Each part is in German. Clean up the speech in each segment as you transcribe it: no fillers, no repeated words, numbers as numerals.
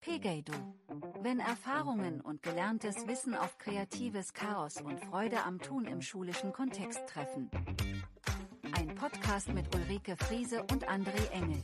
Pegeidu. Wenn Erfahrungen und gelerntes Wissen auf kreatives Chaos und Freude am Tun im schulischen Kontext treffen. Ein Podcast mit Ulrike Friese und André Engel.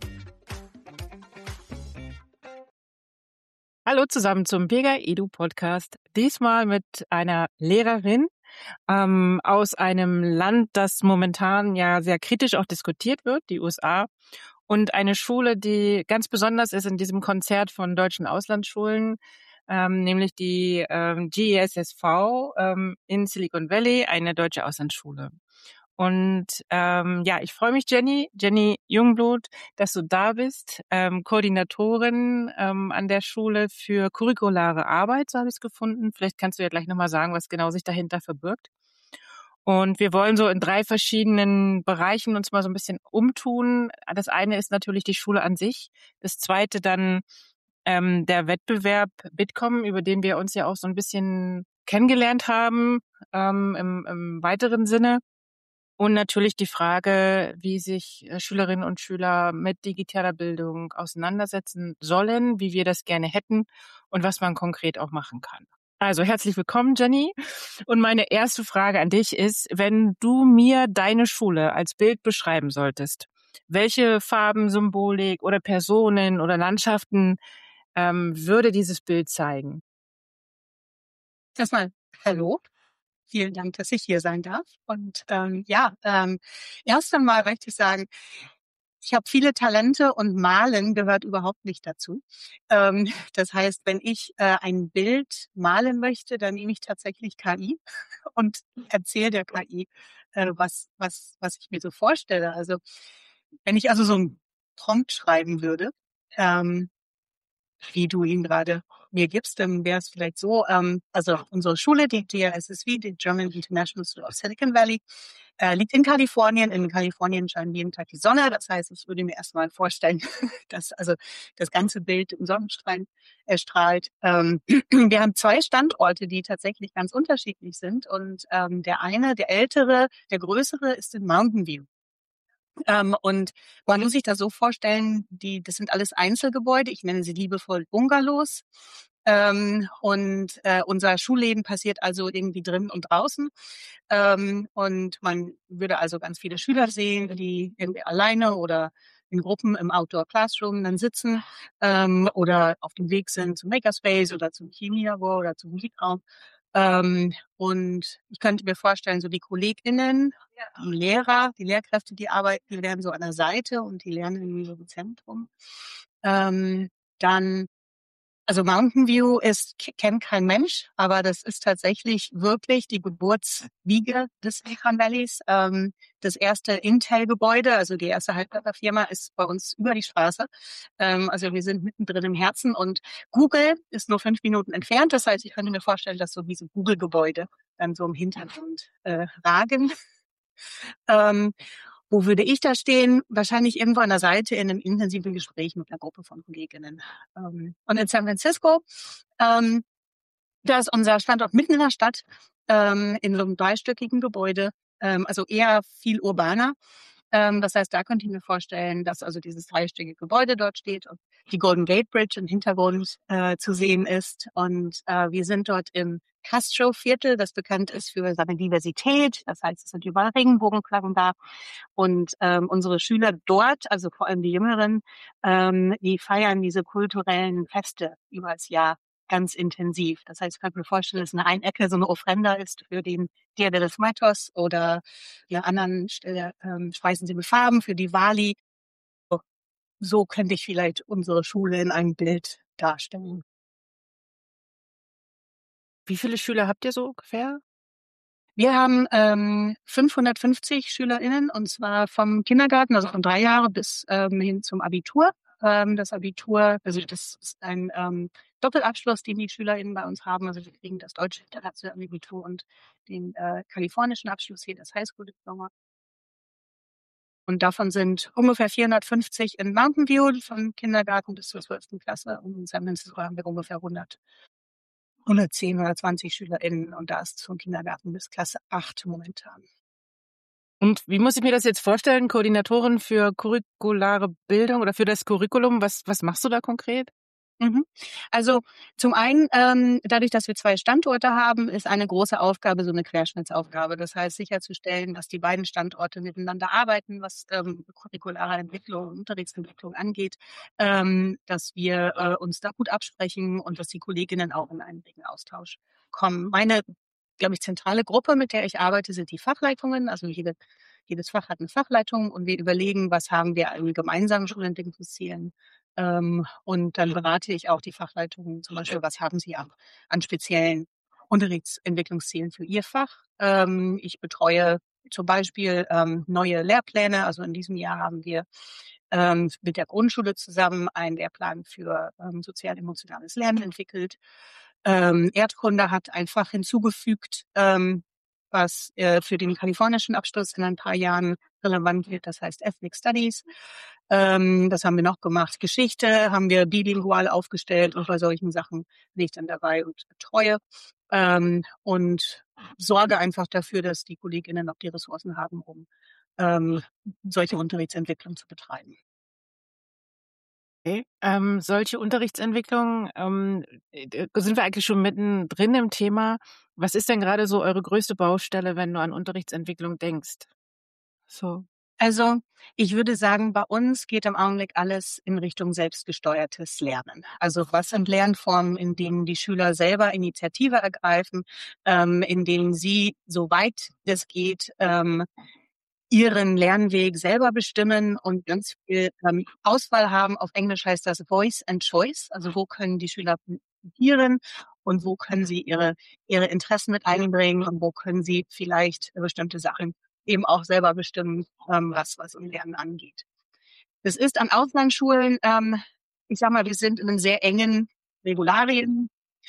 Hallo zusammen zum Pegeidu Podcast. Diesmal mit einer Lehrerin aus einem Land, das momentan ja sehr kritisch auch diskutiert wird, die USA. Und eine Schule, die ganz besonders ist in diesem Konzert von deutschen Auslandsschulen, nämlich die GESSV in Silicon Valley, eine deutsche Auslandsschule. Und ich freue mich, Jenny Jungblut, dass du da bist, Koordinatorin an der Schule für curriculare Arbeit, so habe ich es gefunden. Vielleicht kannst du ja gleich nochmal sagen, was genau sich dahinter verbirgt. Und wir wollen so in 3 verschiedenen Bereichen uns mal so ein bisschen umtun. Das eine ist natürlich die Schule an sich. Das zweite dann der Wettbewerb Bitkom, über den wir uns ja auch so ein bisschen kennengelernt haben im weiteren Sinne. Und natürlich die Frage, wie sich Schülerinnen und Schüler mit digitaler Bildung auseinandersetzen sollen, wie wir das gerne hätten und was man konkret auch machen kann. Also herzlich willkommen, Jenny. Und meine erste Frage an dich ist, wenn du mir deine Schule als Bild beschreiben solltest, welche Farben, Symbolik oder Personen oder Landschaften würde dieses Bild zeigen? Erstmal hallo. Vielen Dank, dass ich hier sein darf. Und erst einmal möchte ich sagen, ich habe viele Talente und Malen gehört überhaupt nicht dazu. Das heißt, wenn ich ein Bild malen möchte, dann nehme ich tatsächlich KI und erzähle der KI, was ich mir so vorstelle. Also wenn ich also so einen Prompt schreiben würde, wie du ihn gerade mir gibst, dann wäre es vielleicht so, also unsere Schule, die GISSV, die German International School of Silicon Valley, liegt in Kalifornien. In Kalifornien scheint jeden Tag die Sonne. Das heißt, ich würde mir erstmal vorstellen, dass also das ganze Bild im Sonnenstrahl erstrahlt. Wir haben 2 Standorte, die tatsächlich ganz unterschiedlich sind. Und der eine, der ältere, der größere, ist in Mountain View. Und man muss sich das so vorstellen, das sind alles Einzelgebäude, ich nenne sie liebevoll Bungalows. Unser Schulleben passiert also irgendwie drin und draußen. Und man würde also ganz viele Schüler sehen, die irgendwie alleine oder in Gruppen im Outdoor Classroom dann sitzen oder auf dem Weg sind zum Makerspace oder zum Chemielabor oder zum Musikraum. Und ich könnte mir vorstellen, so die KollegInnen, die Lehrer, die Lehrkräfte, die arbeiten, die lernen so an der Seite und die lernen irgendwie so im Zentrum. Also Mountain View kennt kein Mensch, aber das ist tatsächlich wirklich die Geburtswiege des Silicon Valleys. Das erste Intel-Gebäude, also die erste Halbleiterfirma, ist bei uns über die Straße. Also wir sind mittendrin im Herzen und Google ist nur 5 Minuten entfernt. Das heißt, ich könnte mir vorstellen, dass so diese Google-Gebäude dann so im Hintergrund ragen. Wo würde ich da stehen? Wahrscheinlich irgendwo an der Seite in einem intensiven Gespräch mit einer Gruppe von Kolleginnen. Und in San Francisco, da ist unser Standort mitten in der Stadt, in so einem 3-stöckigen Gebäude, also eher viel urbaner. Das heißt, da könnte ich mir vorstellen, dass also dieses 3-stöckige Gebäude dort steht und die Golden Gate Bridge im Hintergrund zu sehen ist. Und wir sind dort im Castro-Viertel, das bekannt ist für seine Diversität. Das heißt, es sind überall Regenbogenflaggen da. Und unsere Schüler dort, also vor allem die Jüngeren, die feiern diese kulturellen Feste über das Jahr ganz intensiv. Das heißt, ich kann mir vorstellen, dass eine Ecke so eine Ofrenda ist für den Dia de los Muertos oder an der anderen Stelle speisen sie mit Farben für Diwali. So könnte ich vielleicht unsere Schule in einem Bild darstellen. Wie viele Schüler habt ihr so ungefähr? Wir haben 550 SchülerInnen, und zwar vom Kindergarten, also von 3 Jahre bis hin zum Abitur. Das Abitur, also das ist ein Doppelabschluss, den die SchülerInnen bei uns haben. Also wir kriegen das deutsche internationale Abitur und den kalifornischen Abschluss hier, das Highschool-Diploma. Und davon sind ungefähr 450 in Mountain View, vom Kindergarten bis zur 12. Klasse. Und in San Francisco haben wir ungefähr 110 oder 20 SchülerInnen, und da ist es vom Kindergarten bis Klasse 8 momentan. Und wie muss ich mir das jetzt vorstellen? Koordinatorin für curriculare Bildung oder für das Curriculum, was machst du da konkret? Mhm. Also zum einen, dadurch, dass wir 2 Standorte haben, ist eine große Aufgabe so eine Querschnittsaufgabe. Das heißt, sicherzustellen, dass die beiden Standorte miteinander arbeiten, was curriculare Entwicklung, Unterrichtsentwicklung angeht, dass wir uns da gut absprechen und dass die Kolleginnen auch in einen regen Austausch kommen. Meine, glaube ich, zentrale Gruppe, mit der ich arbeite, sind die Fachleitungen. Also jedes Fach hat eine Fachleitung und wir überlegen, was haben wir an gemeinsamen Schulentwicklungszielen. Und dann berate ich auch die Fachleitungen, zum Beispiel, was haben sie an speziellen Unterrichtsentwicklungszielen für ihr Fach. Ich betreue zum Beispiel neue Lehrpläne. Also in diesem Jahr haben wir mit der Grundschule zusammen einen Lehrplan für sozial-emotionales Lernen entwickelt. Erdkunde hat ein Fach hinzugefügt, was für den kalifornischen Abschluss in ein paar Jahren relevant wird. Das heißt Ethnic Studies. Das haben wir noch gemacht. Geschichte haben wir bilingual aufgestellt und bei solchen Sachen bin ich dann dabei und betreue und sorge einfach dafür, dass die Kolleginnen auch die Ressourcen haben, um solche Unterrichtsentwicklung zu betreiben. Okay. Solche Unterrichtsentwicklungen, sind wir eigentlich schon mittendrin im Thema. Was ist denn gerade so eure größte Baustelle, wenn du an Unterrichtsentwicklung denkst? So. Also ich würde sagen, bei uns geht im Augenblick alles in Richtung selbstgesteuertes Lernen. Also was sind Lernformen, in denen die Schüler selber Initiative ergreifen, in denen sie, soweit es geht, ihren Lernweg selber bestimmen und ganz viel Auswahl haben. Auf Englisch heißt das Voice and Choice. Also wo können die Schüler profitieren und wo können sie ihre Interessen mit einbringen und wo können sie vielleicht bestimmte Sachen eben auch selber bestimmen, was im Lernen angeht. Das ist an Auslandsschulen, ich sag mal, wir sind in einem sehr engen Regularien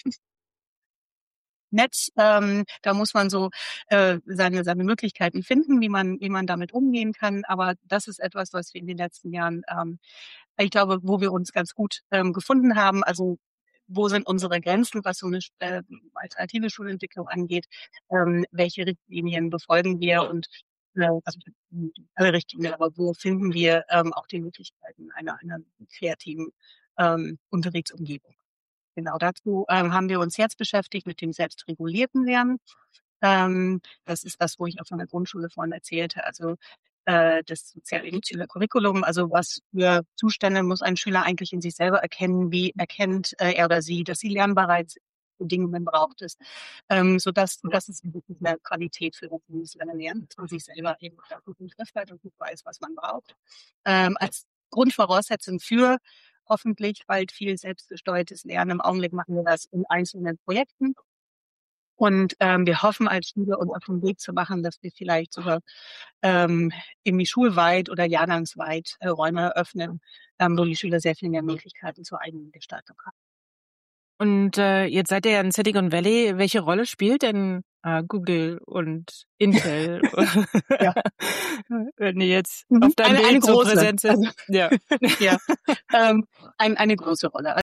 Netz. Da muss man so seine Möglichkeiten finden, wie man damit umgehen kann. Aber das ist etwas, was wir in den letzten Jahren, ich glaube, wo wir uns ganz gut gefunden haben. Also wo sind unsere Grenzen, was so eine alternative Schulentwicklung angeht? Welche Richtlinien befolgen wir und also alle Richtlinien, aber wo finden wir auch die Möglichkeiten einer kreativen Unterrichtsumgebung? Genau, dazu haben wir uns jetzt beschäftigt mit dem selbstregulierten Lernen. Das ist das, wo ich auch von der Grundschule vorhin erzählte. Also das sozial-emotionale Curriculum, also was für Zustände muss ein Schüler eigentlich in sich selber erkennen, wie erkennt er oder sie, dass sie lernbereit sind, Bedingungen braucht es, sodass das ist wirklich eine Qualität für das Lernen, dass man sich selber eben gut im Griff hat und gut weiß, was man braucht. Als Grundvoraussetzung für hoffentlich bald viel selbstgesteuertes Lernen. Im Augenblick machen wir das in einzelnen Projekten. Und wir hoffen als Schule uns auf den Weg zu machen, dass wir vielleicht sogar irgendwie schulweit oder jahrgangsweit Räume öffnen, wo die Schüler sehr viel mehr Möglichkeiten zur eigenen Gestaltung haben. Und jetzt seid ihr ja in Silicon Valley. Welche Rolle spielt denn Google und Intel? Ja. Wenn die jetzt auf deinem eine Bild so große, präsent sind. also, Ja. ja, eine große Rolle.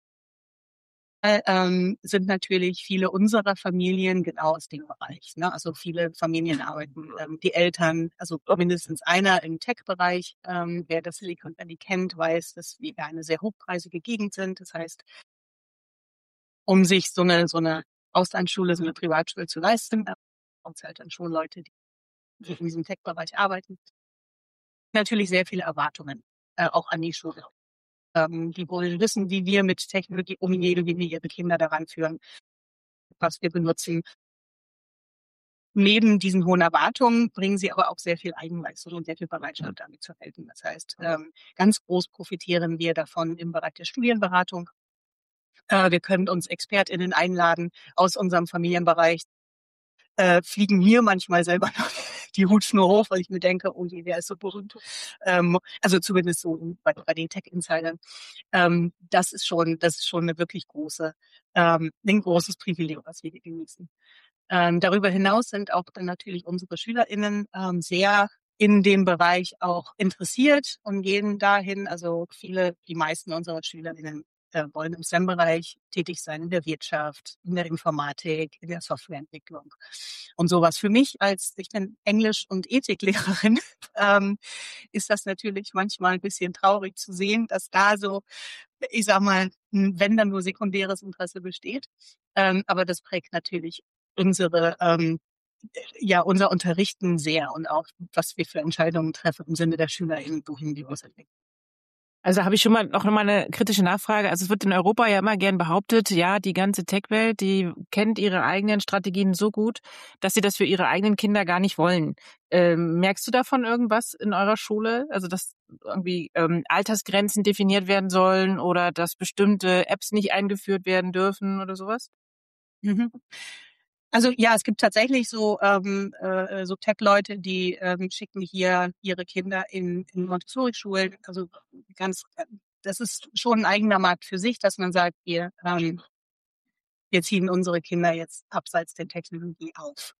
Sind natürlich viele unserer Familien genau aus dem Bereich. Ne? Also viele Familien arbeiten, die Eltern, also mindestens einer im Tech-Bereich. Wer das Silicon Valley kennt, weiß, dass wir eine sehr hochpreisige Gegend sind. Das heißt, um sich so eine Auslandsschule, so eine Privatschule zu leisten, braucht es halt dann schon Leute, die in diesem Tech-Bereich arbeiten. Natürlich sehr viele Erwartungen, auch an die Schule. Die wollen wissen, wie wir mit Technologie umgehen, wie wir ihre Kinder daran führen, was wir benutzen. Neben diesen hohen Erwartungen bringen sie aber auch sehr viel Eigenleistung und sehr viel Bereitschaft, damit zu helfen. Das heißt, ganz groß profitieren wir davon im Bereich der Studienberatung. Wir können uns ExpertInnen einladen aus unserem Familienbereich, fliegen mir manchmal selber die Hutschnur hoch, weil ich mir denke, oh je, wer ist so berühmt. Also zumindest so bei den Tech-Insidern. Das ist schon eine wirklich ein großes Privileg, was wir hier genießen. Darüber hinaus sind auch dann natürlich unsere SchülerInnen sehr in dem Bereich auch interessiert und gehen dahin. Also die meisten unserer SchülerInnen wollen im STEM-Bereich tätig sein, in der Wirtschaft, in der Informatik, in der Softwareentwicklung und sowas. Für mich ich bin Englisch- und Ethiklehrerin, ist das natürlich manchmal ein bisschen traurig zu sehen, dass da so, ich sag mal, wenn dann nur sekundäres Interesse besteht. Aber das prägt natürlich unser Unterrichten sehr und auch, was wir für Entscheidungen treffen im Sinne der SchülerInnen, wohin die uns entwickeln. Also habe ich schon mal noch mal eine kritische Nachfrage. Also es wird in Europa ja immer gern behauptet, ja, die ganze Tech-Welt, die kennt ihre eigenen Strategien so gut, dass sie das für ihre eigenen Kinder gar nicht wollen. Merkst du davon irgendwas in eurer Schule? Also dass irgendwie Altersgrenzen definiert werden sollen oder dass bestimmte Apps nicht eingeführt werden dürfen oder sowas? Mhm. Also ja, es gibt tatsächlich so Tech-Leute, die schicken hier ihre Kinder in Montessori-Schulen. Also das ist schon ein eigener Markt für sich, dass man sagt, wir ziehen unsere Kinder jetzt abseits der Technologie auf.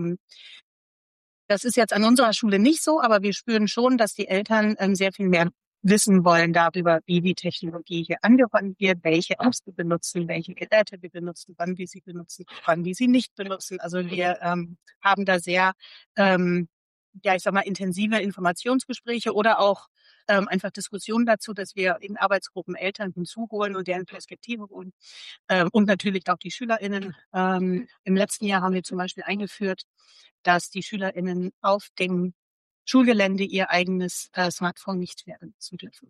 Das ist jetzt an unserer Schule nicht so, aber wir spüren schon, dass die Eltern sehr viel mehr wissen wollen darüber, wie die Technologie hier angewandt wird, welche Apps wir benutzen, welche Geräte wir benutzen, wann wir sie benutzen, wann wir sie nicht benutzen. Also wir haben da sehr, ich sag mal, intensive Informationsgespräche oder auch einfach Diskussionen dazu, dass wir in Arbeitsgruppen Eltern hinzuholen und deren Perspektive holen. Und natürlich auch die SchülerInnen. Im letzten Jahr haben wir zum Beispiel eingeführt, dass die SchülerInnen auf dem Schulgelände ihr eigenes Smartphone nicht mehr benutzen dürfen.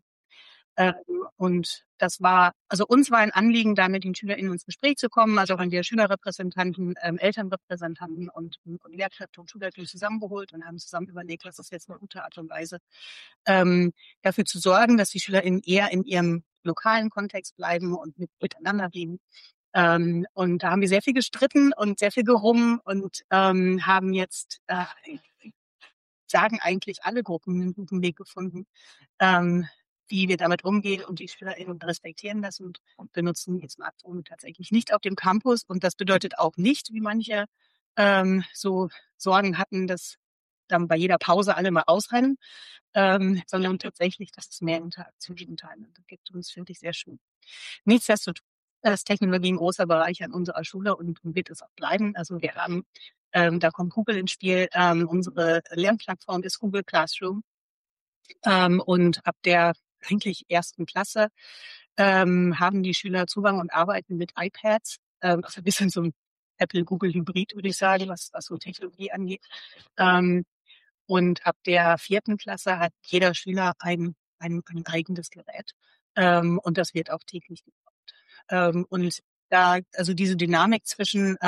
Und uns war ein Anliegen, da mit den SchülerInnen ins Gespräch zu kommen. Also haben wir Schülerrepräsentanten, Elternrepräsentanten und Lehrkräfte und Schulleitung zusammengeholt und haben zusammen überlegt, was ist jetzt eine gute Art und Weise, dafür zu sorgen, dass die SchülerInnen eher in ihrem lokalen Kontext bleiben und miteinander reden. Und da haben wir sehr viel gestritten und sehr viel gerungen und haben jetzt, sagen eigentlich alle Gruppen, einen guten Weg gefunden, wie wir damit umgehen, und die SchülerInnen respektieren das und benutzen die Smartphone tatsächlich nicht auf dem Campus. Und das bedeutet auch nicht, wie manche so Sorgen hatten, dass dann bei jeder Pause alle mal ausrennen, sondern tatsächlich, dass es mehr Interaktion miteinander gibt. Und das finde ich sehr schön. Nichtsdestotrotz ist Technologie ein großer Bereich an unserer Schule und wird es auch bleiben. Also wir haben, da kommt Google ins Spiel. Unsere Lernplattform ist Google Classroom. Und ab der eigentlich ersten Klasse haben die Schüler Zugang und arbeiten mit iPads. Also ein bisschen so ein Apple-Google-Hybrid, würde ich sagen, was so Technologie angeht. Und ab der 4. Klasse hat jeder Schüler ein eigenes Gerät. Und das wird auch täglich gebraucht. Und also diese Dynamik zwischen,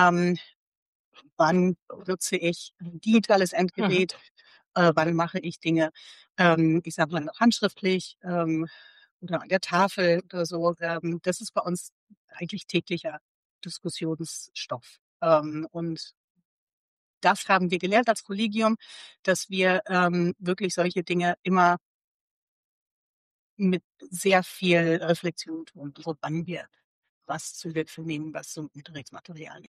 wann nutze ich ein digitales Endgerät, wann mache ich Dinge, ich sage mal noch handschriftlich, oder an der Tafel oder so, das ist bei uns eigentlich täglicher Diskussionsstoff. Und das haben wir gelernt als Kollegium, dass wir wirklich solche Dinge immer mit sehr viel Reflexion tun, wann wir was zu Hilfe nehmen, was zum Unterrichtsmaterial.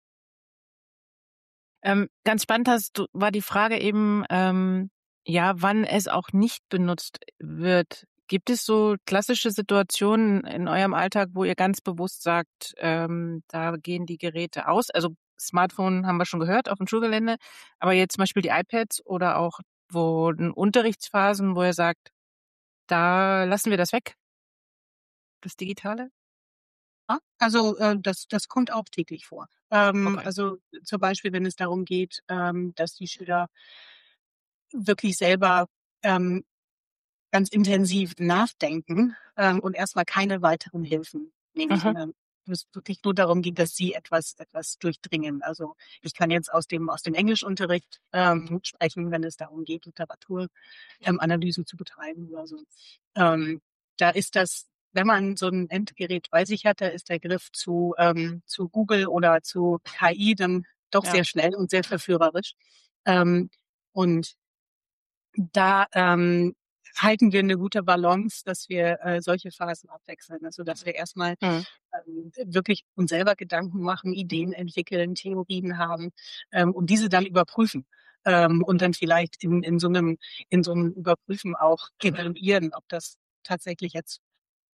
Ganz spannend war die Frage eben, wann es auch nicht benutzt wird. Gibt es so klassische Situationen in eurem Alltag, wo ihr ganz bewusst sagt, da gehen die Geräte aus? Also Smartphone haben wir schon gehört auf dem Schulgelände, aber jetzt zum Beispiel die iPads oder auch Unterrichtsphasen, wo ihr sagt, da lassen wir das weg, das Digitale? Ja, also das kommt auch täglich vor. Okay. Also zum Beispiel, wenn es darum geht, dass die Schüler wirklich selber ganz intensiv nachdenken und erstmal keine weiteren Hilfen nehmen, sondern es wirklich nur darum geht, dass sie etwas durchdringen. Also ich kann jetzt aus dem Englischunterricht sprechen, wenn es darum geht, Literaturanalyse zu betreiben oder so. Da ist das, wenn man so ein Endgerät bei sich hat, da ist der Griff zu Google oder zu KI dann doch sehr schnell und sehr verführerisch. Und da halten wir eine gute Balance, dass wir solche Phasen abwechseln. Also dass wir erstmal wirklich uns selber Gedanken machen, Ideen entwickeln, Theorien haben und diese dann überprüfen. Und dann vielleicht in so einem Überprüfen auch evaluieren, ob das tatsächlich jetzt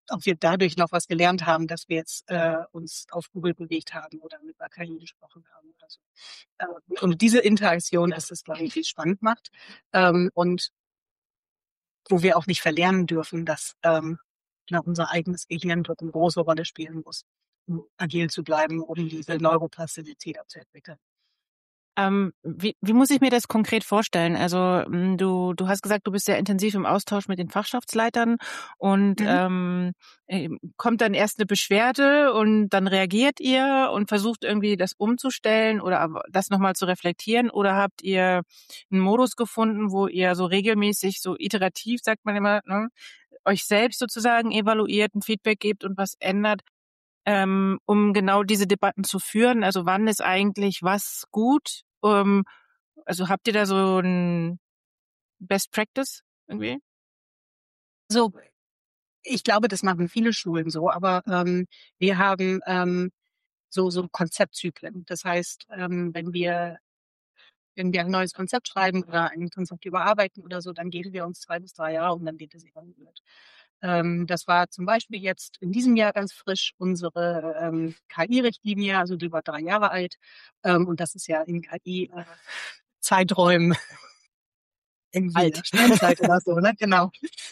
ob wir dadurch noch was gelernt haben, dass wir jetzt uns auf Google bewegt haben oder mit einer KI gesprochen haben oder so. Und diese Interaktion ist es, glaube ich, die es spannend macht. Und wo wir auch nicht verlernen dürfen, dass unser eigenes Gehirn dort eine große Rolle spielen muss, um agil zu bleiben, um diese Neuroplastizität auch zu entwickeln. Wie muss ich mir das konkret vorstellen? Also du hast gesagt, du bist sehr intensiv im Austausch mit den Fachschaftsleitern und kommt dann erst eine Beschwerde und dann reagiert ihr und versucht irgendwie das umzustellen oder das nochmal zu reflektieren, oder habt ihr einen Modus gefunden, wo ihr so regelmäßig, so iterativ, sagt man immer, ne, euch selbst sozusagen evaluiert, ein Feedback gebt und was ändert? Um genau diese Debatten zu führen? Also wann ist eigentlich was gut? Also habt ihr da so ein Best Practice irgendwie? So, ich glaube, das machen viele Schulen so, aber wir haben so Konzeptzyklen. Das heißt, wenn wir ein neues Konzept schreiben oder ein Konzept überarbeiten oder so, dann geben wir uns 2 bis 3 Jahre und dann wird es evaluiert. Das war zum Beispiel jetzt in diesem Jahr ganz frisch unsere KI-Richtlinie, also die war 3 Jahre alt. Und das ist ja in KI-Zeiträumen irgendwie Alt. Steinzeit oder so, ne? Genau.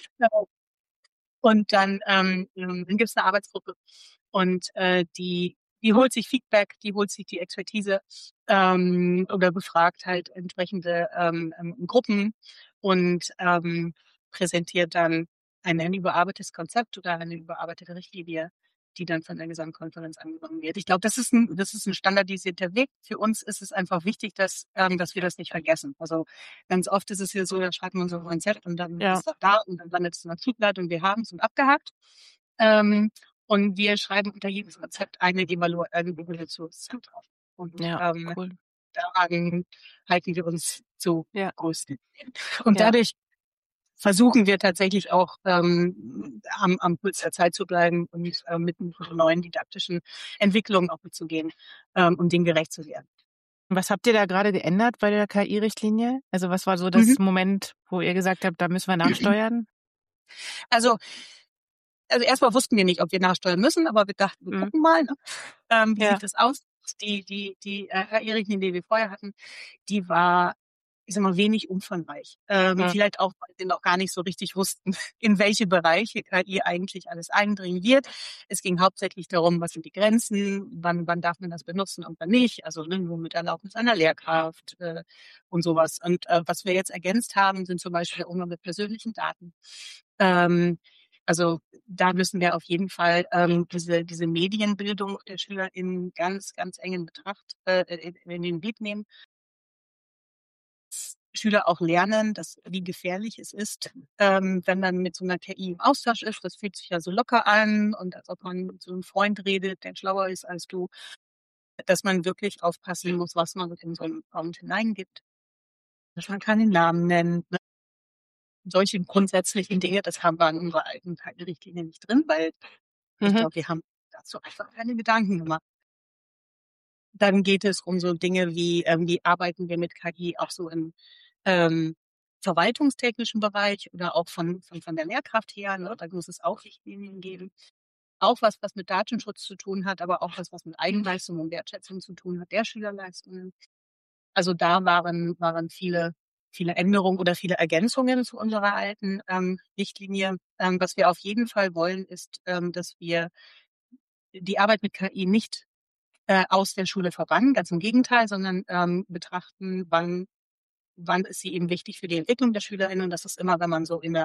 Und dann gibt es eine Arbeitsgruppe und die holt sich Feedback, die holt sich die Expertise oder befragt halt entsprechende Gruppen und präsentiert dann ein überarbeitetes Konzept oder eine überarbeitete Richtlinie, die dann von der Gesamtkonferenz angenommen wird. Ich glaube, das ist ein standardisierter Weg. Für uns ist es einfach wichtig, dass wir das nicht vergessen. Also ganz oft ist es ja so, da schreibt man so ein Konzept und dann ist es da und dann landet es in der Schublade und wir haben es und abgehakt. Und wir schreiben unter jedem Konzept eine Evaluation drauf. Und cool. daran halten wir uns zu größten. Und Ja. dadurch versuchen wir tatsächlich auch am Puls der Zeit zu bleiben und mit neuen didaktischen Entwicklungen auch mitzugehen, um denen gerecht zu werden. Was habt ihr da gerade geändert bei der KI-Richtlinie? Also was war so das Moment, wo ihr gesagt habt, da müssen wir nachsteuern? Also erstmal wussten wir nicht, ob wir nachsteuern müssen, aber wir dachten, wir gucken mal, ne? Wie sieht das aus? Die KI-Richtlinie, die wir vorher hatten, die war, ich sag mal, wenig umfangreich. Vielleicht auch, weil wir noch gar nicht so richtig wussten, in welche Bereiche KI eigentlich alles eindringen wird. Es ging hauptsächlich darum, was sind die Grenzen, wann darf man das benutzen und wann nicht. Also nur mit Erlaubnis einer Lehrkraft und sowas. Und was wir jetzt ergänzt haben, sind zum Beispiel der Umgang mit persönlichen Daten. Also da müssen wir auf jeden Fall diese Medienbildung der Schüler in ganz, ganz engen Betracht in den Blick nehmen. Schüler auch lernen, wie gefährlich es ist, wenn man mit so einer KI im Austausch ist. Das fühlt sich ja so locker an und als ob man mit so einem Freund redet, der schlauer ist als du, dass man wirklich aufpassen muss, was man in so einen Prompt hineingibt. Dass man keinen Namen nennt. Ne? Solche grundsätzlichen Dinge, das haben wir in unserer alten KI-Richtlinie nicht drin, weil ich glaube, wir haben dazu einfach keine Gedanken gemacht. Dann geht es um so Dinge wie arbeiten wir mit KI auch so im verwaltungstechnischen Bereich oder auch von der Lehrkraft her. Ne? Da muss es auch Richtlinien geben. Auch was mit Datenschutz zu tun hat, aber auch was mit Eigenleistung und Wertschätzung zu tun hat, der Schülerleistungen. Also da waren viele Änderungen oder viele Ergänzungen zu unserer alten Richtlinie. Was wir auf jeden Fall wollen, ist, dass wir die Arbeit mit KI nicht aus der Schule verbannen, ganz im Gegenteil, sondern betrachten, wann ist sie eben wichtig für die Entwicklung der SchülerInnen. Und das ist immer, wenn man so in der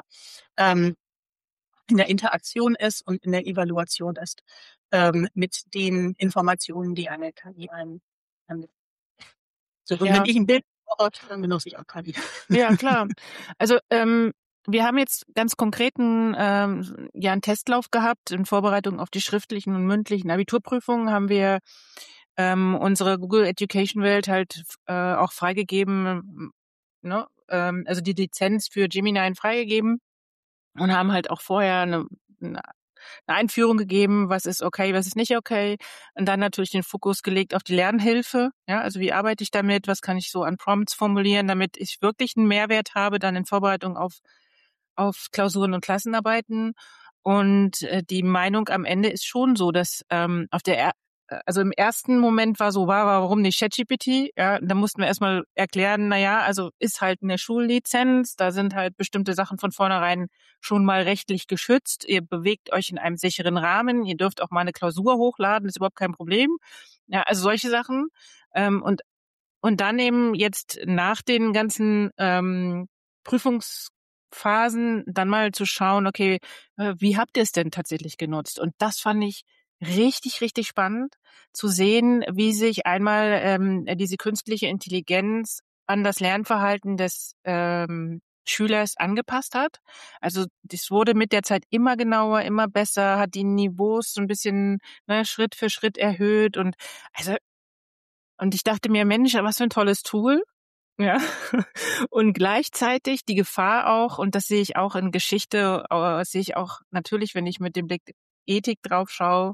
Interaktion ist und in der Evaluation ist, mit den Informationen, die eine KI einem so, und wenn ich ein Bild brauche, dann benutze ich auch KI. Ja, klar. Also wir haben jetzt ganz konkreten einen Testlauf gehabt in Vorbereitung auf die schriftlichen und mündlichen Abiturprüfungen. Haben wir unsere Google Education Welt halt auch freigegeben, ne? Also die Lizenz für Gemini freigegeben und haben halt auch vorher eine Einführung gegeben, was ist okay, was ist nicht okay. Und dann natürlich den Fokus gelegt auf die Lernhilfe. Ja, also wie arbeite ich damit? Was kann ich so an Prompts formulieren, damit ich wirklich einen Mehrwert habe, dann in Vorbereitung auf Klausuren und Klassenarbeiten. Und die Meinung am Ende ist schon so, dass also im ersten Moment war so, warum nicht ChatGPT? Ja, da mussten wir erstmal erklären, also ist halt eine Schullizenz, da sind halt bestimmte Sachen von vornherein schon mal rechtlich geschützt. Ihr bewegt euch in einem sicheren Rahmen, ihr dürft auch mal eine Klausur hochladen, ist überhaupt kein Problem. Ja, also solche Sachen. Und dann eben jetzt nach den ganzen Prüfungsphasen dann mal zu schauen, okay, wie habt ihr es denn tatsächlich genutzt? Und das fand ich richtig, richtig spannend zu sehen, wie sich einmal diese künstliche Intelligenz an das Lernverhalten des Schülers angepasst hat. Also das wurde mit der Zeit immer genauer, immer besser, hat die Niveaus so ein bisschen Schritt für Schritt erhöht und ich dachte mir, Mensch, was für ein tolles Tool. Ja. Und gleichzeitig die Gefahr auch, und das sehe ich auch in Geschichte, sehe ich auch natürlich, wenn ich mit dem Blick Ethik drauf schaue,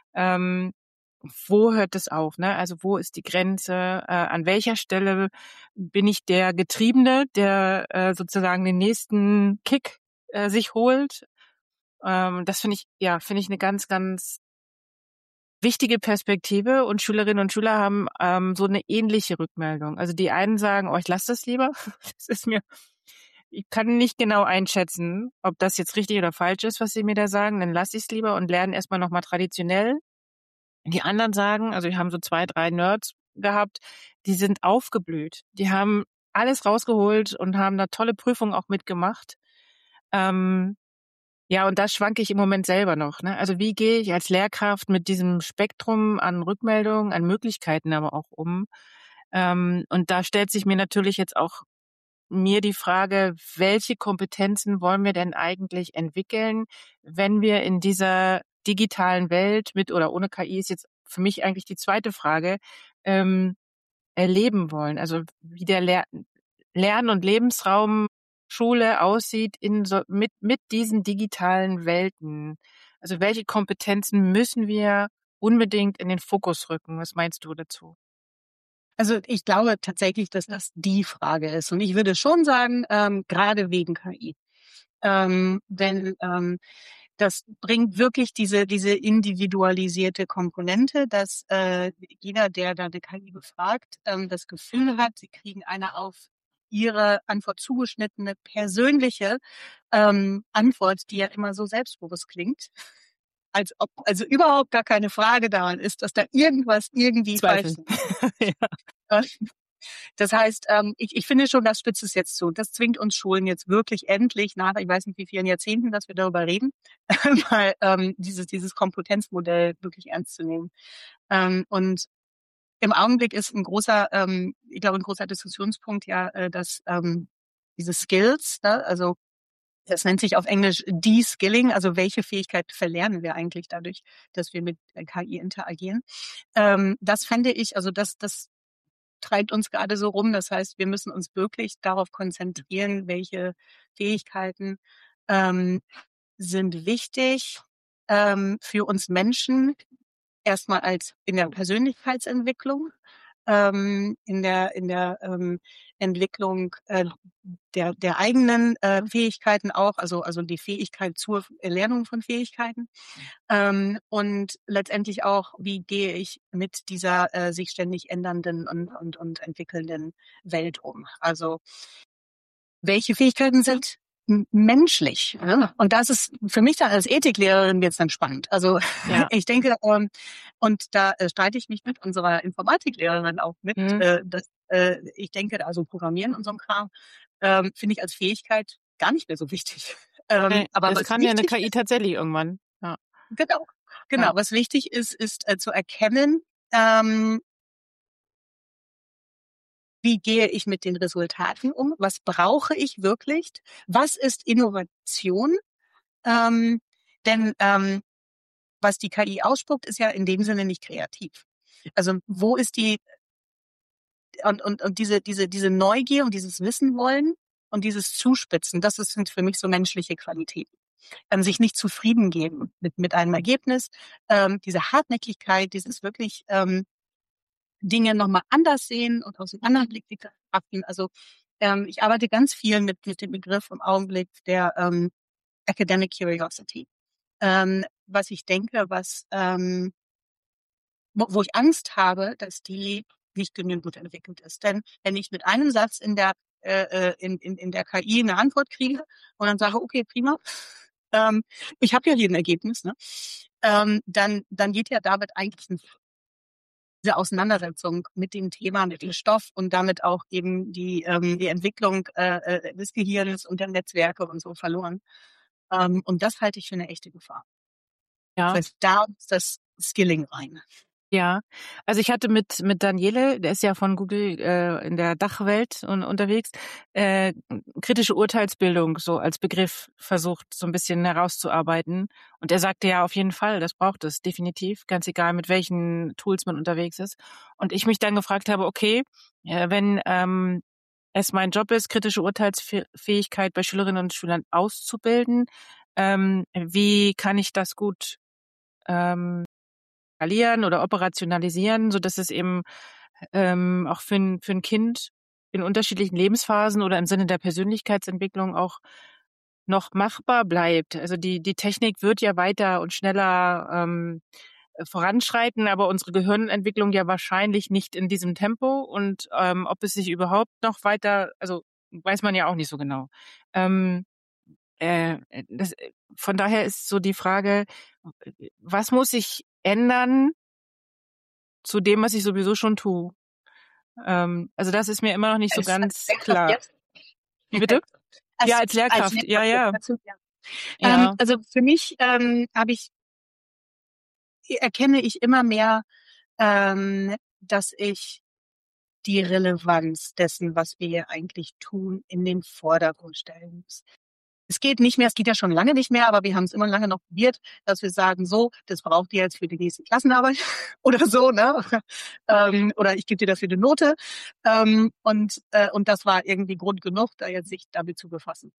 wo hört es auf, ne? Also wo ist die Grenze? An welcher Stelle bin ich der Getriebene, der sozusagen den nächsten Kick sich holt? Das finde ich eine ganz, ganz wichtige Perspektive, und Schülerinnen und Schüler haben so eine ähnliche Rückmeldung. Also die einen sagen, ich lasse das lieber. Ich kann nicht genau einschätzen, ob das jetzt richtig oder falsch ist, was sie mir da sagen. Dann lasse ich es lieber und lerne erstmal nochmal traditionell. Die anderen sagen, also wir haben so 2, 3 Nerds gehabt, die sind aufgeblüht. Die haben alles rausgeholt und haben da tolle Prüfungen auch mitgemacht. Ja, und da schwanke ich im Moment selber noch, ne? Also wie gehe ich als Lehrkraft mit diesem Spektrum an Rückmeldungen, an Möglichkeiten aber auch um? Und da stellt sich mir natürlich jetzt auch die Frage, welche Kompetenzen wollen wir denn eigentlich entwickeln, wenn wir in dieser digitalen Welt mit oder ohne KI, ist jetzt für mich eigentlich die zweite Frage, erleben wollen. Also wie der Lern- und Lebensraum Schule aussieht mit diesen digitalen Welten. Also welche Kompetenzen müssen wir unbedingt in den Fokus rücken? Was meinst du dazu? Also ich glaube tatsächlich, dass das die Frage ist. Und ich würde schon sagen, gerade wegen KI. Denn das bringt wirklich diese individualisierte Komponente, dass jeder, der da eine KI befragt, das Gefühl hat, sie kriegen eine auf ihre Antwort zugeschnittene persönliche Antwort, die ja immer so selbstbewusst klingt, als ob also überhaupt gar keine Frage daran ist, dass da irgendwas irgendwie falsch Zweifel. ist. Ja. Das heißt, ich finde schon, das spitzt es jetzt zu. Das zwingt uns Schulen jetzt wirklich endlich nach, ich weiß nicht wie vielen Jahrzehnten, dass wir darüber reden, mal dieses Kompetenzmodell wirklich ernst zu nehmen. Und im Augenblick ist ein großer Diskussionspunkt dass diese Skills, ne? Also das nennt sich auf Englisch De-Skilling, also welche Fähigkeit verlernen wir eigentlich dadurch, dass wir mit KI interagieren. Das fände ich, also das treibt uns gerade so rum. Das heißt, wir müssen uns wirklich darauf konzentrieren, welche Fähigkeiten sind wichtig für uns Menschen, erstmal als in der Persönlichkeitsentwicklung, in der Entwicklung der eigenen Fähigkeiten auch, also die Fähigkeit zur Erlernung von Fähigkeiten. Und letztendlich auch, wie gehe ich mit dieser sich ständig ändernden und entwickelnden Welt um? Also welche Fähigkeiten sind menschlich? Ja? Und das ist für mich dann als Ethiklehrerin jetzt dann spannend. Also Ja. ich denke, und da streite ich mich mit unserer Informatiklehrerin auch mit, ich denke, also Programmieren und so ein Kram, finde ich als Fähigkeit gar nicht mehr so wichtig. Aber das was kann ja eine wichtig KI ist, tatsächlich irgendwann. Ja. genau, Ja. was wichtig ist zu erkennen, wie gehe ich mit den Resultaten um? Was brauche ich wirklich? Was ist Innovation? Denn was die KI ausspuckt, ist ja in dem Sinne nicht kreativ. Also wo ist und diese Neugier und dieses Wissen wollen und dieses Zuspitzen, sind für mich so menschliche Qualitäten. Sich nicht zufrieden geben mit einem Ergebnis, diese Hartnäckigkeit, dieses wirklich Dinge nochmal anders sehen und aus einem anderen Blickwinkel betrachten. Also ich arbeite ganz viel mit dem Begriff im Augenblick der Academic Curiosity. was ich denke, wo ich Angst habe, dass die nicht genügend gut entwickelt ist. Denn wenn ich mit einem Satz in der KI eine Antwort kriege und dann sage, okay, prima, ich habe ja hier ein Ergebnis, ne? Dann geht ja damit eigentlich diese Auseinandersetzung mit dem Thema, mit dem Stoff und damit auch eben die Entwicklung des Gehirns und der Netzwerke und so verloren. Und das halte ich für eine echte Gefahr. Ja. Das heißt, da ist das Skilling rein. Ja, also ich hatte mit Daniele, der ist ja von Google in der Dachwelt unterwegs, kritische Urteilsbildung so als Begriff versucht so ein bisschen herauszuarbeiten. Und er sagte ja auf jeden Fall, das braucht es definitiv, ganz egal mit welchen Tools man unterwegs ist. Und ich mich dann gefragt habe, okay, wenn es mein Job ist, kritische Urteilsfähigkeit bei Schülerinnen und Schülern auszubilden, wie kann ich das gut skalieren oder operationalisieren, so dass es eben auch für ein Kind in unterschiedlichen Lebensphasen oder im Sinne der Persönlichkeitsentwicklung auch noch machbar bleibt. Also die Technik wird ja weiter und schneller voranschreiten, aber unsere Gehirnentwicklung ja wahrscheinlich nicht in diesem Tempo und ob es sich überhaupt noch weiter, also weiß man ja auch nicht so genau. Das, von daher ist so die Frage, was muss sich ändern zu dem, was ich sowieso schon tue? Also das ist mir immer noch nicht so ganz klar. Jetzt? Wie bitte? Ja, als Lehrkraft. Ja. Also für mich erkenne ich immer mehr, dass ich die Relevanz dessen, was wir hier eigentlich tun, in den Vordergrund stellen muss. Es geht nicht mehr, es geht ja schon lange nicht mehr, aber wir haben es immer lange noch probiert, dass wir sagen, so, das braucht ihr jetzt für die nächste Klassenarbeit oder so, ne? Oder ich gebe dir dafür eine Note. Und das war irgendwie Grund genug, da jetzt sich damit zu befassen.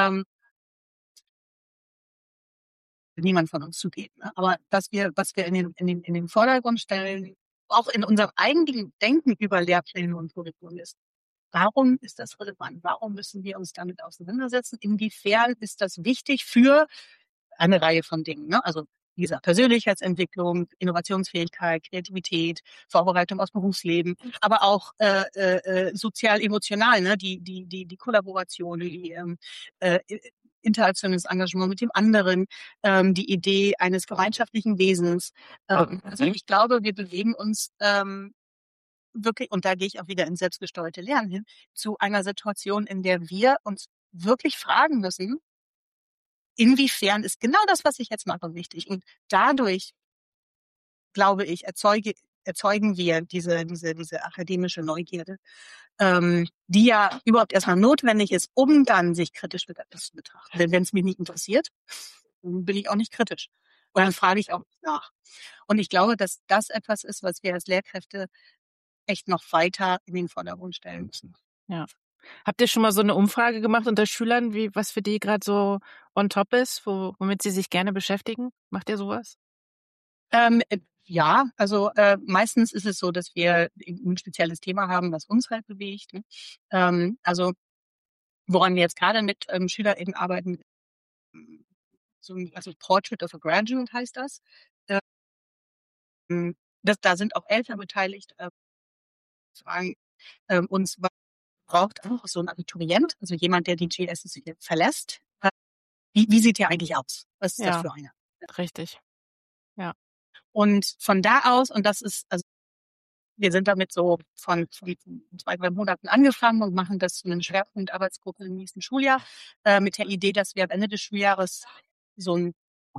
Niemand von uns zugeht. Ne? Aber was wir in den Vordergrund stellen, auch in unserem eigenen Denken über Lehrpläne und Curriculum ist, warum ist das relevant? Warum müssen wir uns damit auseinandersetzen? Inwiefern ist das wichtig für eine Reihe von Dingen? Ne? Also dieser Persönlichkeitsentwicklung, Innovationsfähigkeit, Kreativität, Vorbereitung aufs Berufsleben, aber auch sozial-emotional, ne? Die Kollaboration, die interaktionelles Engagement mit dem anderen, die Idee eines gemeinschaftlichen Wesens. Also ich glaube, wir bewegen uns wirklich, und da gehe ich auch wieder ins selbstgesteuerte Lernen hin, zu einer Situation, in der wir uns wirklich fragen müssen, inwiefern ist genau das, was ich jetzt mache, wichtig. Und dadurch, glaube ich, erzeugen wir diese akademische Neugierde, die ja überhaupt erstmal notwendig ist, um dann sich kritisch mit etwas zu betrachten. Denn wenn es mich nicht interessiert, dann bin ich auch nicht kritisch. Und dann frage ich auch nicht nach. Und ich glaube, dass das etwas ist, was wir als Lehrkräfte echt noch weiter in den Vordergrund stellen müssen. Ja. Habt ihr schon mal so eine Umfrage gemacht unter Schülern, was für die gerade so on top ist, womit sie sich gerne beschäftigen? Macht ihr sowas? Ja, also meistens ist es so, dass wir ein spezielles Thema haben, was uns halt bewegt. Ne? Also woran wir jetzt gerade mit SchülerInnen arbeiten, also Portrait of a Graduate heißt das. Da sind auch Eltern beteiligt, fragen uns, was braucht auch so ein Abiturient, also jemand, der die GS verlässt. Wie sieht der eigentlich aus? Was ist das für einer? Richtig. Ja. Und von da aus, und das ist, also wir sind damit so von 2-3 Monaten angefangen und machen das zu einer Schwerpunktarbeitsgruppe im nächsten Schuljahr, mit der Idee, dass wir am Ende des Schuljahres so ein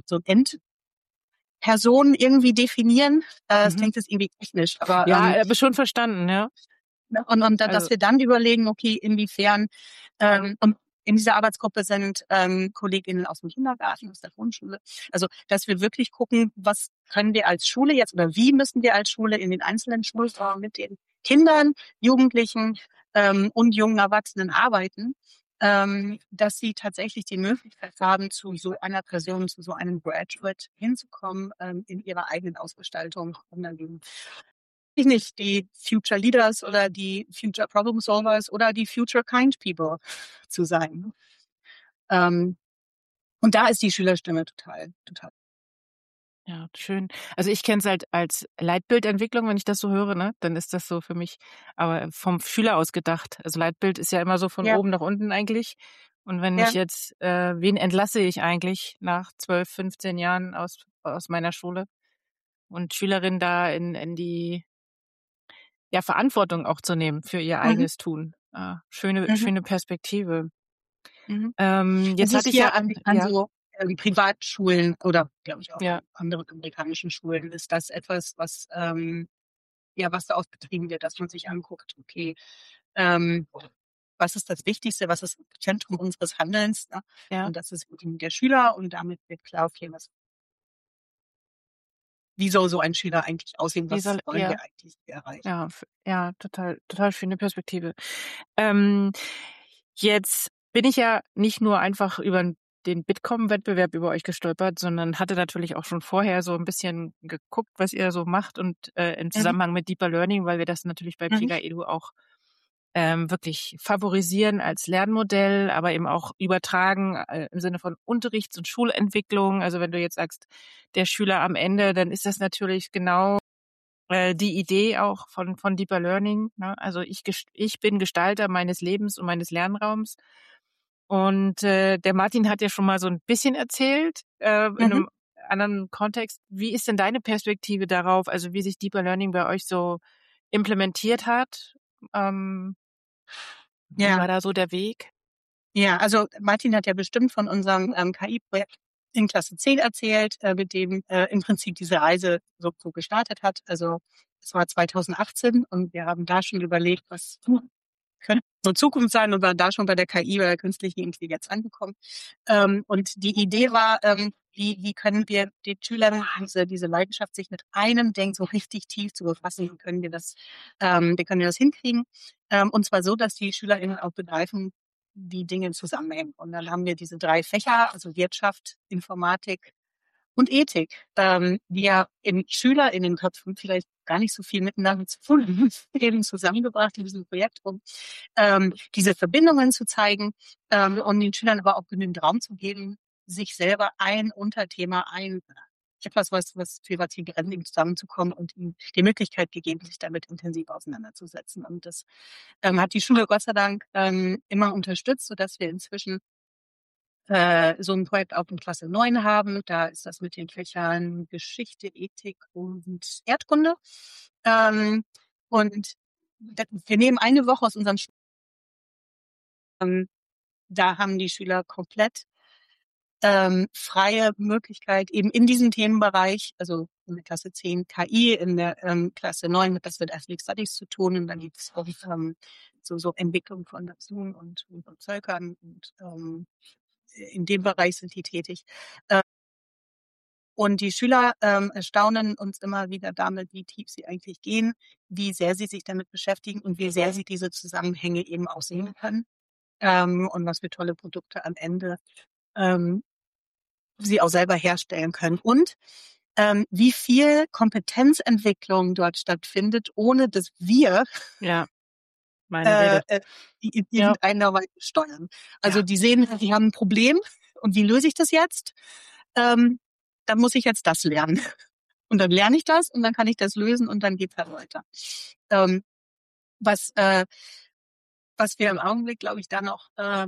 Endperson irgendwie definieren. Das klingt jetzt irgendwie technisch, aber aber schon verstanden, ja. Und dass wir dann überlegen, okay, inwiefern und in dieser Arbeitsgruppe sind KollegInnen aus dem Kindergarten, aus der Grundschule. Also, dass wir wirklich gucken, was können wir als Schule jetzt oder wie müssen wir als Schule in den einzelnen Schulformen mit den Kindern, Jugendlichen und jungen Erwachsenen arbeiten, dass sie tatsächlich die Möglichkeit haben, zu so einer Person, zu so einem Graduate hinzukommen in ihrer eigenen Ausgestaltung. Und dann nicht die Future Leaders oder die Future Problem Solvers oder die Future Kind People zu sein. Und da ist die Schülerstimme total. Ja, schön. Also ich kenne es halt als Leitbildentwicklung, wenn ich das so höre, ne? Dann ist das so für mich aber vom Schüler aus gedacht. Also Leitbild ist ja immer so von Ja, oben nach unten eigentlich. Und wenn ich ja. jetzt, wen entlasse ich eigentlich nach 12, 15 Jahren aus meiner Schule und Schülerinnen da in die Verantwortung auch zu nehmen für ihr Mhm. eigenes Tun. Schöne, Mhm. schöne Perspektive. Mhm. Es Jetzt ist hatte ich ja, hier an ja, so Privatschulen oder glaube ich auch ja, an anderen amerikanischen Schulen ist das etwas, was was da oft betrieben wird, dass man sich anguckt, okay, ähm, was ist das Wichtigste, was ist das Zentrum unseres Handelns, ne? ja, Und das ist eben der Schüler und damit wird klar, okay, wie soll so ein Schüler eigentlich aussehen, wie was soll, wollen ja, wir eigentlich erreichen? ja, ja, total, total schöne Perspektive. Ähm, Jetzt bin ich ja nicht nur einfach über den Bitkom-Wettbewerb über euch gestolpert, sondern hatte natürlich auch schon vorher so ein bisschen geguckt, was ihr so macht und im Mhm. Zusammenhang mit Deeper Learning, weil wir das natürlich bei Mhm. Pega Edu auch wirklich favorisieren als Lernmodell, aber eben auch übertragen im Sinne von Unterrichts- und Schulentwicklung. Also wenn du jetzt sagst, der Schüler am Ende, dann ist das natürlich genau die Idee auch von Deeper Learning. Ne? Also ich bin Gestalter meines Lebens und meines Lernraums. Und der Martin hat ja schon mal so ein bisschen erzählt, in Mhm. einem anderen Kontext. Wie ist denn deine Perspektive darauf, also wie sich Deeper Learning bei euch so implementiert hat? Ähm, Wie Ja, war da so der Weg? ja, also Martin hat ja bestimmt von unserem KI-Projekt in Klasse 10 erzählt, mit dem im Prinzip diese Reise so gestartet hat. Also es war 2018 und wir haben da schon überlegt, was könnte so Zukunft sein und waren da schon bei der KI, bei der künstlichen Intelligenz angekommen. Und die Idee war, wie können wir den Schülern diese Leidenschaft, sich mit einem Ding so richtig tief zu befassen, wie können wir das hinkriegen? Und zwar so, dass die SchülerInnen auch begreifen, wie Dinge zusammenhängen. Und dann haben wir diese 3 Fächer, also Wirtschaft, Informatik und Ethik, die ja in SchülerInnenköpfen vielleicht gar nicht so viel miteinander zu tun haben, eben zusammengebracht in diesem Projekt, um diese Verbindungen zu zeigen und den Schülern aber auch genügend Raum zu geben, sich selber ein Unterthema, etwas, für was sie brennen, zusammenzukommen und ihnen die Möglichkeit gegeben, sich damit intensiv auseinanderzusetzen. Und das hat die Schule Gott sei Dank immer unterstützt, sodass wir inzwischen so ein Projekt auch in Klasse 9 haben. Da ist das mit den Fächern Geschichte, Ethik und Erdkunde. Und wir nehmen eine Woche aus unserem da haben die Schüler komplett freie Möglichkeit, eben in diesem Themenbereich, also in der Klasse 10 KI, in der Klasse 9 hat das mit Ethnic Studies zu tun und dann gibt es auch so Entwicklung von Nationen und Völkern und in dem Bereich sind die tätig. Und die Schüler erstaunen uns immer wieder damit, wie tief sie eigentlich gehen, wie sehr sie sich damit beschäftigen und wie sehr sie diese Zusammenhänge eben auch sehen können und was für tolle Produkte am Ende ähm, sie auch selber herstellen können. Und wie viel Kompetenzentwicklung dort stattfindet, ohne dass wir Ja, meine Rede. in Ja, irgendeiner Weise steuern. Also ja, die sehen, die haben ein Problem und wie löse ich das jetzt? Ähm, Dann muss ich jetzt das lernen. Und dann lerne ich das und dann kann ich das lösen und dann geht's halt weiter. Ähm, was, äh, was wir im Augenblick, glaube ich, da noch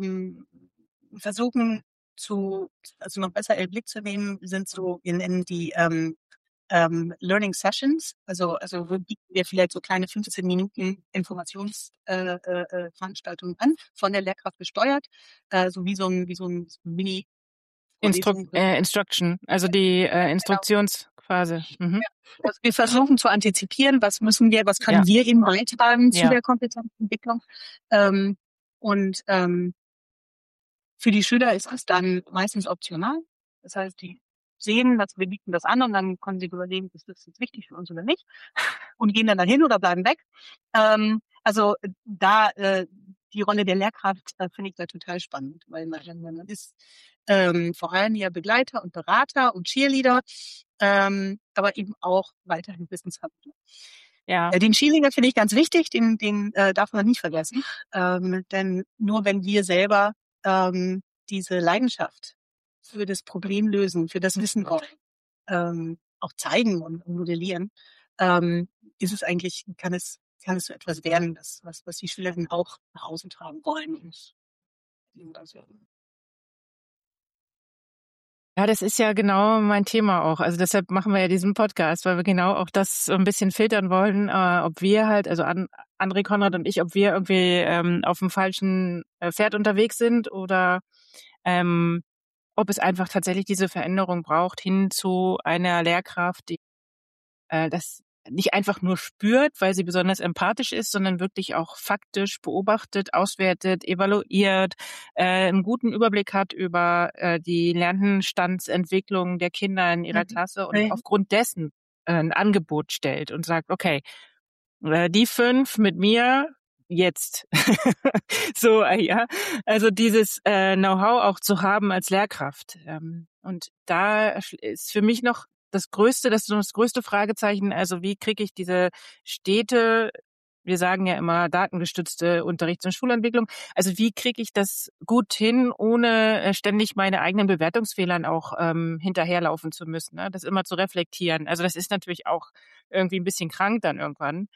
versuchen also noch besser in den Blick zu nehmen, sind so, wir nennen die Learning Sessions. Also wo bieten wir vielleicht so kleine 15 Minuten Informationsveranstaltungen an, von der Lehrkraft gesteuert, so wie so ein Mini-Vorlesung. Instruction, also die Instruktionsphase. Mhm. Also wir versuchen zu antizipieren, was Ja, können wir eben beitragen zu ja, der Kompetenzentwicklung. Und für die Schüler ist das dann meistens optional. Das heißt, die sehen, dass wir bieten das an und dann können sie überlegen, ist das jetzt wichtig für uns oder nicht und gehen dann dahin oder bleiben weg. Also da die Rolle der Lehrkraft finde ich da total spannend, weil man ist vor allem ja Begleiter und Berater und Cheerleader, aber eben auch weiterhin Wissensvermittler. ja, Den Cheerleader finde ich ganz wichtig, den darf man nicht vergessen, denn nur wenn wir selber diese Leidenschaft für das Problemlösen, für das Wissen auch zeigen und modellieren, ist es eigentlich, kann es so etwas werden, was die Schülerinnen auch nach außen tragen wollen. Ja, das ist ja genau mein Thema auch. Also deshalb machen wir ja diesen Podcast, weil wir genau auch das so ein bisschen filtern wollen, ob wir halt, also André, Konrad und ich, ob wir irgendwie auf dem falschen Pferd unterwegs sind oder ob es einfach tatsächlich diese Veränderung braucht hin zu einer Lehrkraft, die das nicht einfach nur spürt, weil sie besonders empathisch ist, sondern wirklich auch faktisch beobachtet, auswertet, evaluiert, einen guten Überblick hat über die Lernstandsentwicklung der Kinder in ihrer Klasse und aufgrund dessen ein Angebot stellt und sagt, okay, die 5 mit mir jetzt. So, ja. Also dieses Know-how auch zu haben als Lehrkraft. Und da ist für mich noch das größte Fragezeichen, also wie kriege ich diese Städte, wir sagen ja immer datengestützte Unterrichts- und Schulentwicklung, also wie kriege ich das gut hin, ohne ständig meine eigenen Bewertungsfehlern auch hinterherlaufen zu müssen, ne? Das immer zu reflektieren. Also das ist natürlich auch irgendwie ein bisschen krank dann irgendwann.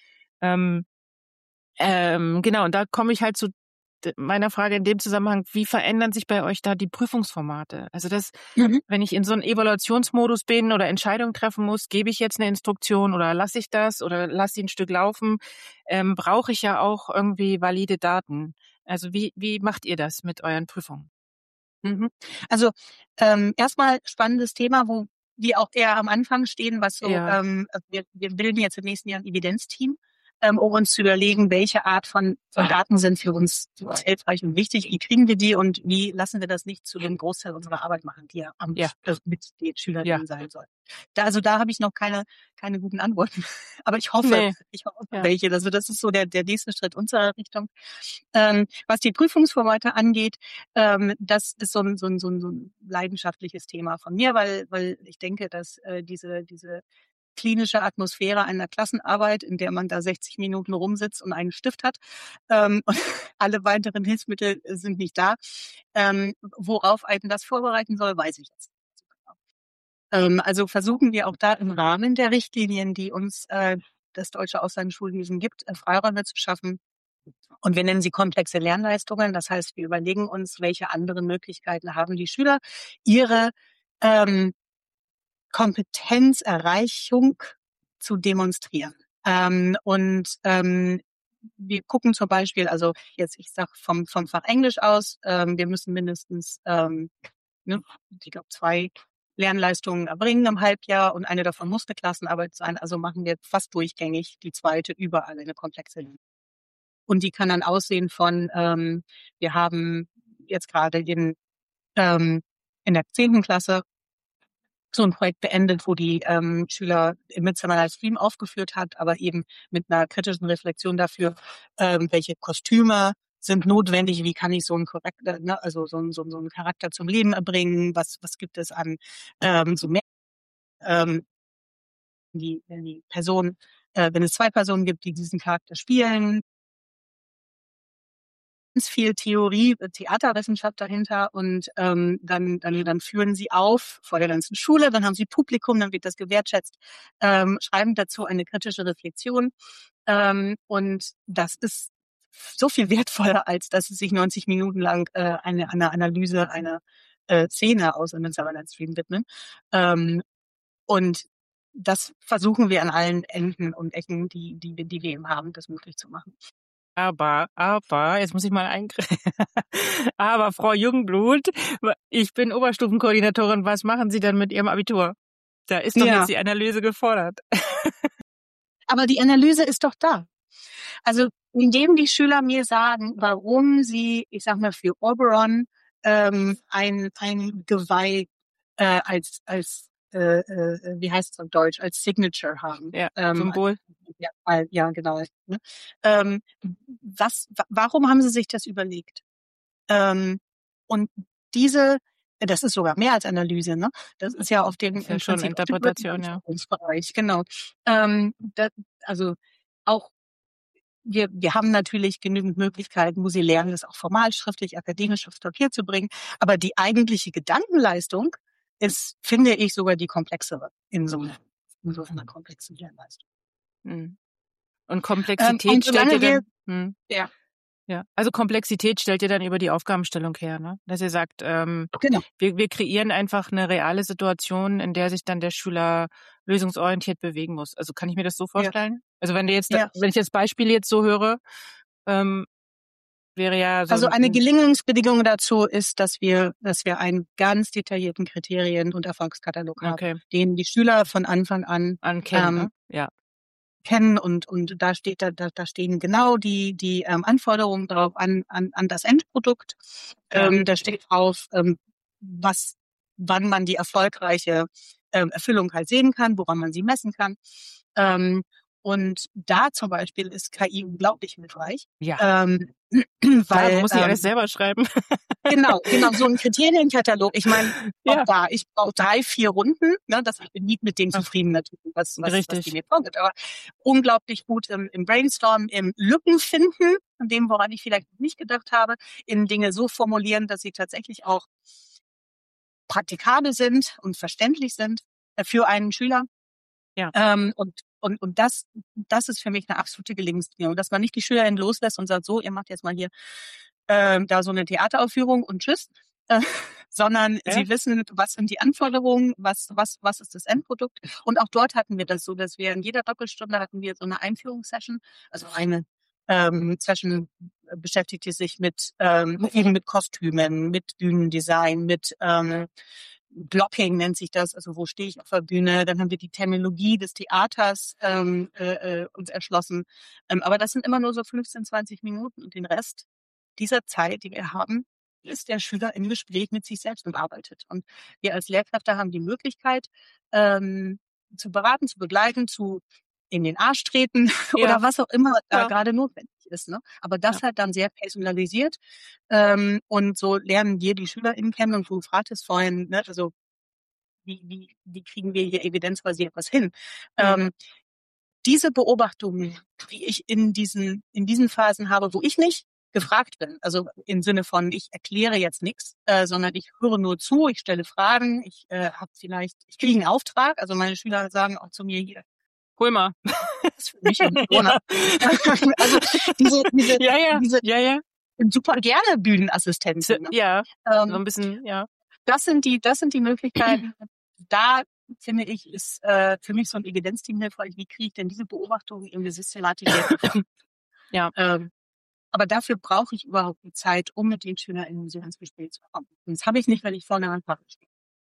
Genau, und da komme ich halt zu meiner Frage in dem Zusammenhang, wie verändern sich bei euch da die Prüfungsformate? Also wenn ich in so einem Evaluationsmodus bin oder Entscheidungen treffen muss, gebe ich jetzt eine Instruktion oder lasse ich das oder lasse sie ein Stück laufen, brauche ich ja auch irgendwie valide Daten. Also wie macht ihr das mit euren Prüfungen? Also erstmal spannendes Thema, wo wir auch eher am Anfang stehen, was so, Ja. also wir bilden jetzt im nächsten Jahr ein Evidenzteam, um uns zu überlegen, welche Art von Daten sind für uns hilfreich und wichtig, wie kriegen wir die und wie lassen wir das nicht zu dem Großteil unserer Arbeit machen, die ja mit den Schülerinnen sein soll. Da habe ich noch keine guten Antworten, aber ich hoffe welche. Also das ist so der nächste Schritt unserer Richtung. Was die Prüfungsformate angeht, das ist so ein leidenschaftliches Thema von mir, weil ich denke, dass diese klinische Atmosphäre einer Klassenarbeit, in der man da 60 Minuten rumsitzt und einen Stift hat, und alle weiteren Hilfsmittel sind nicht da. Worauf einen das vorbereiten soll, weiß ich jetzt nicht so genau. Also versuchen wir auch da im Rahmen der Richtlinien, die uns das deutsche Auslandsschulwesen gibt, Freiräume zu schaffen. Und wir nennen sie komplexe Lernleistungen. Das heißt, wir überlegen uns, welche anderen Möglichkeiten haben die Schüler, ihre Kompetenzerreichung zu demonstrieren. Wir gucken zum Beispiel, also jetzt, ich sag vom Fach Englisch aus, wir müssen mindestens, ich glaube, 2 Lernleistungen erbringen im Halbjahr und eine davon muss eine Klassenarbeit sein. Also machen wir fast durchgängig die zweite überall eine komplexe Lernleistung. Und die kann dann aussehen von, wir haben jetzt gerade in der 10. Klasse so ein Projekt beendet, wo die Schüler im Midsummer Night's Dream aufgeführt hat, aber eben mit einer kritischen Reflexion dafür, welche Kostüme sind notwendig, wie kann ich so einen Charakter, also so einen Charakter zum Leben erbringen, was gibt es an so mehr, wenn die Person, wenn es 2 Personen gibt, die diesen Charakter spielen, viel Theorie, Theaterwissenschaft dahinter und dann führen sie auf vor der ganzen Schule, dann haben sie Publikum, dann wird das gewertschätzt, schreiben dazu eine kritische Reflexion und das ist so viel wertvoller, als dass sie sich 90 Minuten lang eine Analyse einer Szene aus einem Midsummer Night's Dream widmen. Und das versuchen wir an allen Enden und Ecken, die wir eben haben, das möglich zu machen. Aber, jetzt muss ich mal eingreifen. Aber Frau Jungblut, ich bin Oberstufenkoordinatorin. Was machen Sie dann mit Ihrem Abitur? Da ist doch jetzt die Analyse gefordert. Aber die Analyse ist doch da. Also indem die Schüler mir sagen, warum sie, ich sag mal für Oberon ein Geweih als wie heißt es auf Deutsch, als Signature haben. Ja, Symbol. Ja, genau. Ne? Warum haben sie sich das überlegt? Und das ist sogar mehr als Analyse, ne? Das ist ja auf dem ist ja schon Interpretation, Bereich, genau. Also auch wir haben natürlich genügend Möglichkeiten, wo sie lernen, das auch formal, schriftlich, akademisch aufs Papier zu bringen. Aber die eigentliche Gedankenleistung ist, finde ich, sogar die komplexere in so einer komplexen Lernleistung. Und Komplexität und stellt ihr solange dann, Ja. ja, also Komplexität stellt ihr dann über die Aufgabenstellung her, ne? Dass ihr sagt, Genau. wir kreieren einfach eine reale Situation, in der sich dann der Schüler lösungsorientiert bewegen muss. Also kann ich mir das so vorstellen? Also wenn ich das Beispiel jetzt so höre, wäre ja so. Also eine Gelingensbedingung dazu ist, dass wir einen ganz detaillierten Kriterien- und Erfolgskatalog haben, den die Schüler von Anfang an kennen, ne? kennen und da stehen genau die Anforderungen drauf an das Endprodukt. Da steht drauf, wann man die erfolgreiche Erfüllung halt sehen kann, woran man sie messen kann. Und da zum Beispiel ist KI unglaublich hilfreich. Ja. Weil da muss ich alles selber schreiben. Genau, so ein Kriterienkatalog. Ich meine, ich brauche 3-4 Runden, ne, ich bin nie mit dem zufrieden natürlich, was die mir vorgibt. Aber unglaublich gut im Brainstorm, im Lücken finden, an dem, woran ich vielleicht nicht gedacht habe, in Dinge so formulieren, dass sie tatsächlich auch praktikabel sind und verständlich sind für einen Schüler. Ja. Und das ist für mich eine absolute Gelingensbedingung, dass man nicht die SchülerInnen loslässt und sagt, so, ihr macht jetzt mal hier da so eine Theateraufführung und tschüss, sondern sie wissen, was sind die Anforderungen, was ist das Endprodukt. Und auch dort hatten wir das so, dass wir in jeder Doppelstunde hatten wir so eine Einführungssession, also eine Session beschäftigte sich mit Kostümen, mit Bühnendesign, mit Blocking nennt sich das, also wo stehe ich auf der Bühne. Dann haben wir die Terminologie des Theaters uns erschlossen. Aber das sind immer nur so 15, 20 Minuten und den Rest dieser Zeit, die wir haben, ist der Schüler im Gespräch mit sich selbst und arbeitet. Und wir als Lehrkräfte haben die Möglichkeit, zu beraten, zu begleiten, zu in den Arsch treten oder was auch immer da gerade notwendig ist. Ne? Aber das halt dann sehr personalisiert. Und so lernen wir die SchülerInnen kennen. Und du fragtest vorhin, ne, also wie kriegen wir hier evidenzbasiert was hin? Diese Beobachtungen, die ich in diesen Phasen habe, wo ich nicht gefragt bin, also im Sinne von, ich erkläre jetzt nichts, sondern ich höre nur zu, ich stelle Fragen, ich kriege einen Auftrag, also meine Schüler sagen auch zu mir hier, hol mal. Das ist für mich ein Corona. Also diese super gerne Bühnenassistentin. Ne? Ja, so ein bisschen, ja. Das sind die Möglichkeiten. Da finde ich, ist für mich so ein Evidenzteam hilfreich. Wie kriege ich denn diese Beobachtungen irgendwie systematisiert? Ja. Aber dafür brauche ich überhaupt die Zeit, um mit den SchülerInnen so ins Gespräch zu kommen. Und das habe ich nicht, weil ich vorne an Fach stehe.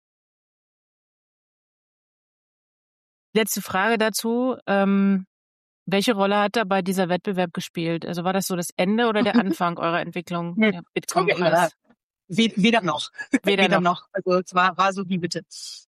Letzte Frage dazu. Welche Rolle hat dabei dieser Wettbewerb gespielt? Also war das so das Ende oder der Anfang eurer Entwicklung? Bitkom weder noch. Weder noch. Also es war so wie bitte.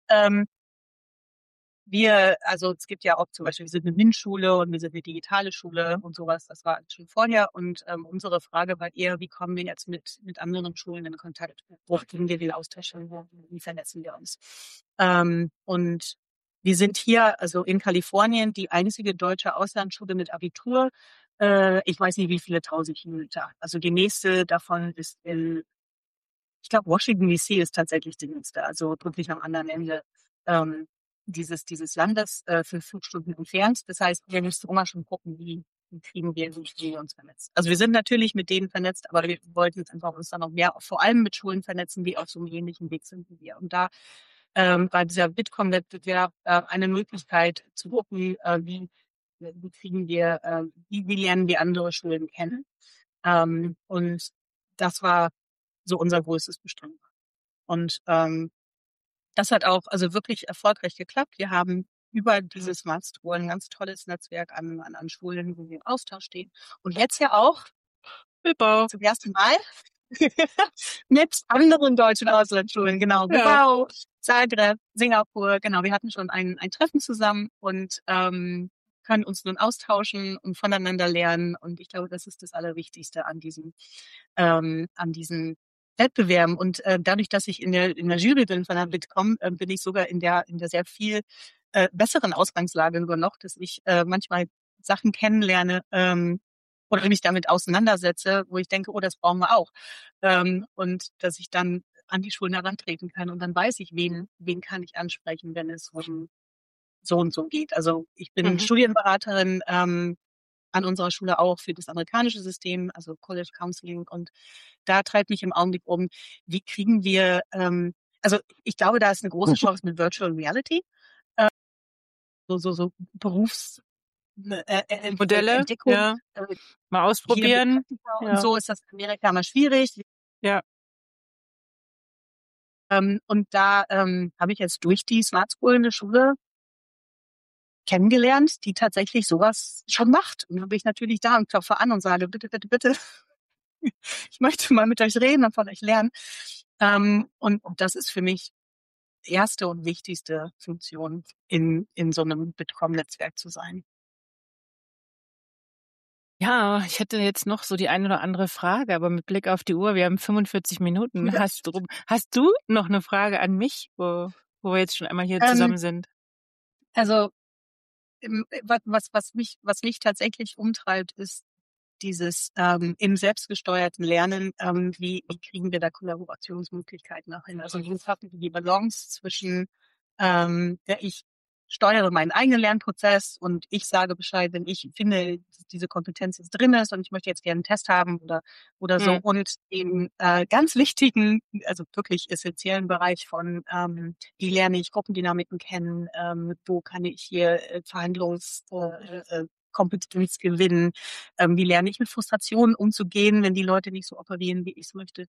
Es gibt ja auch zum Beispiel, wir sind eine MINT-Schule und wir sind eine digitale Schule und sowas. Das war schon vorher. Und unsere Frage war eher, wie kommen wir jetzt mit anderen Schulen in Kontakt? Wo kriegen wir den Austausch? Wie vernetzen wir uns? Und wir sind hier, also in Kalifornien, die einzige deutsche Auslandsschule mit Abitur. Ich weiß nicht, wie viele 1000 Kilometer. Also die nächste davon ist ich glaube, Washington DC ist tatsächlich die nächste. Also wirklich am anderen Ende dieses Landes 5 Stunden entfernt. Das heißt, wir müssen immer schon gucken, wie kriegen wir uns vernetzt. Also wir sind natürlich mit denen vernetzt, aber wir wollten jetzt einfach uns dann noch mehr, vor allem mit Schulen vernetzen, die auf so einem ähnlichen Weg sind wie wir. Und da bei dieser Bitkom-Wettbewerb eine Möglichkeit zu gucken, wie kriegen wir, wie lernen wir andere Schulen kennen. Und das war so unser größtes Bestreben. Und das hat auch also wirklich erfolgreich geklappt. Wir haben über dieses Smart School ein ganz tolles Netzwerk an Schulen, wo wir im Austausch stehen. Und jetzt ja auch zum ersten Mal mit anderen deutschen Auslandsschulen, genau. Bilbao, Zagreb, Singapur, genau. Wir hatten schon ein Treffen zusammen und können uns nun austauschen und voneinander lernen. Und ich glaube, das ist das Allerwichtigste an diesen Wettbewerben. Und dadurch, dass ich in der Jury bin von der Bitkom, bin ich sogar in der sehr viel besseren Ausgangslage sogar noch, dass ich manchmal Sachen kennenlerne, oder mich damit auseinandersetze, wo ich denke, oh, das brauchen wir auch. Und dass ich dann an die Schulen herantreten kann und dann weiß ich, wen kann ich ansprechen, wenn es um so und so geht. Also ich bin Studienberaterin an unserer Schule auch für das amerikanische System, also College Counseling, und da treibt mich im Augenblick um, wie kriegen wir, also ich glaube, da ist eine große Chance mit Virtual Reality, so Berufs Modelle, Entdeckung, ja, mal hier ausprobieren. mit Praktika und Ja, so ist das in Amerika mal schwierig. ja. Und da habe ich jetzt durch die Smart School eine Schule kennengelernt, die tatsächlich sowas schon macht. Und dann bin ich natürlich da und klopfe an und sage, bitte, bitte, bitte, ich möchte mal mit euch reden und von euch lernen. Und das ist für mich erste und wichtigste Funktion, in so einem Bitkom-Netzwerk zu sein. Ja, ich hätte jetzt noch so die eine oder andere Frage, aber mit Blick auf die Uhr, wir haben 45 Minuten. Ja. Hast du noch eine Frage an mich, wo wir jetzt schon einmal hier zusammen sind? Also was mich tatsächlich umtreibt, ist dieses im selbstgesteuerten Lernen, wie kriegen wir da Kollaborationsmöglichkeiten auch hin? Also wie schaffen wir die Balance zwischen ich steuere meinen eigenen Lernprozess und ich sage Bescheid, wenn ich finde, dass diese Kompetenz jetzt drin ist und ich möchte jetzt gerne einen Test haben oder so. Und im ganz wichtigen, also wirklich essentiellen Bereich von wie lerne ich Gruppendynamiken kennen, wo kann ich hier Kompetenz gewinnen, wie lerne ich mit Frustrationen umzugehen, wenn die Leute nicht so operieren, wie ich es möchte.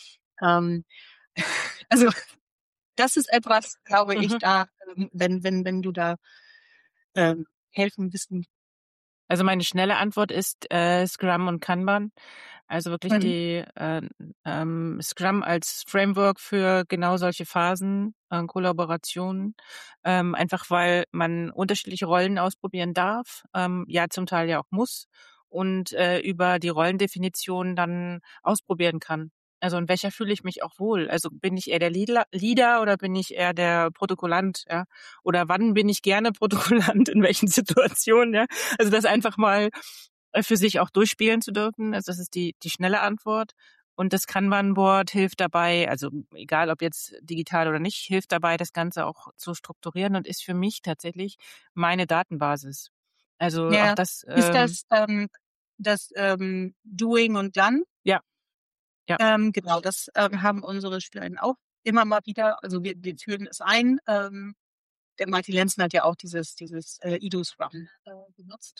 Also das ist etwas, glaube ich, da, wenn du da helfen wissen. Also meine schnelle Antwort ist Scrum und Kanban. Also wirklich die Scrum als Framework für genau solche Phasen, Kollaborationen. Einfach weil man unterschiedliche Rollen ausprobieren darf, ja zum Teil ja auch muss und über die Rollendefinition dann ausprobieren kann. Also in welcher fühle ich mich auch wohl? Also bin ich eher der Leader oder bin ich eher der Protokollant? Ja? Oder wann bin ich gerne Protokollant, in welchen Situationen? Ja? Also das einfach mal für sich auch durchspielen zu dürfen. Also das ist die schnelle Antwort. Und das Kanban-Board hilft dabei, also egal ob jetzt digital oder nicht, hilft dabei, das Ganze auch zu strukturieren und ist für mich tatsächlich meine Datenbasis. Also auch das. Ist das Doing und Done? Ja. Genau, das haben unsere Schülerinnen auch immer mal wieder. Also wir führen es ein. Der Martin Lenzen hat ja auch dieses Edu-Scrum benutzt.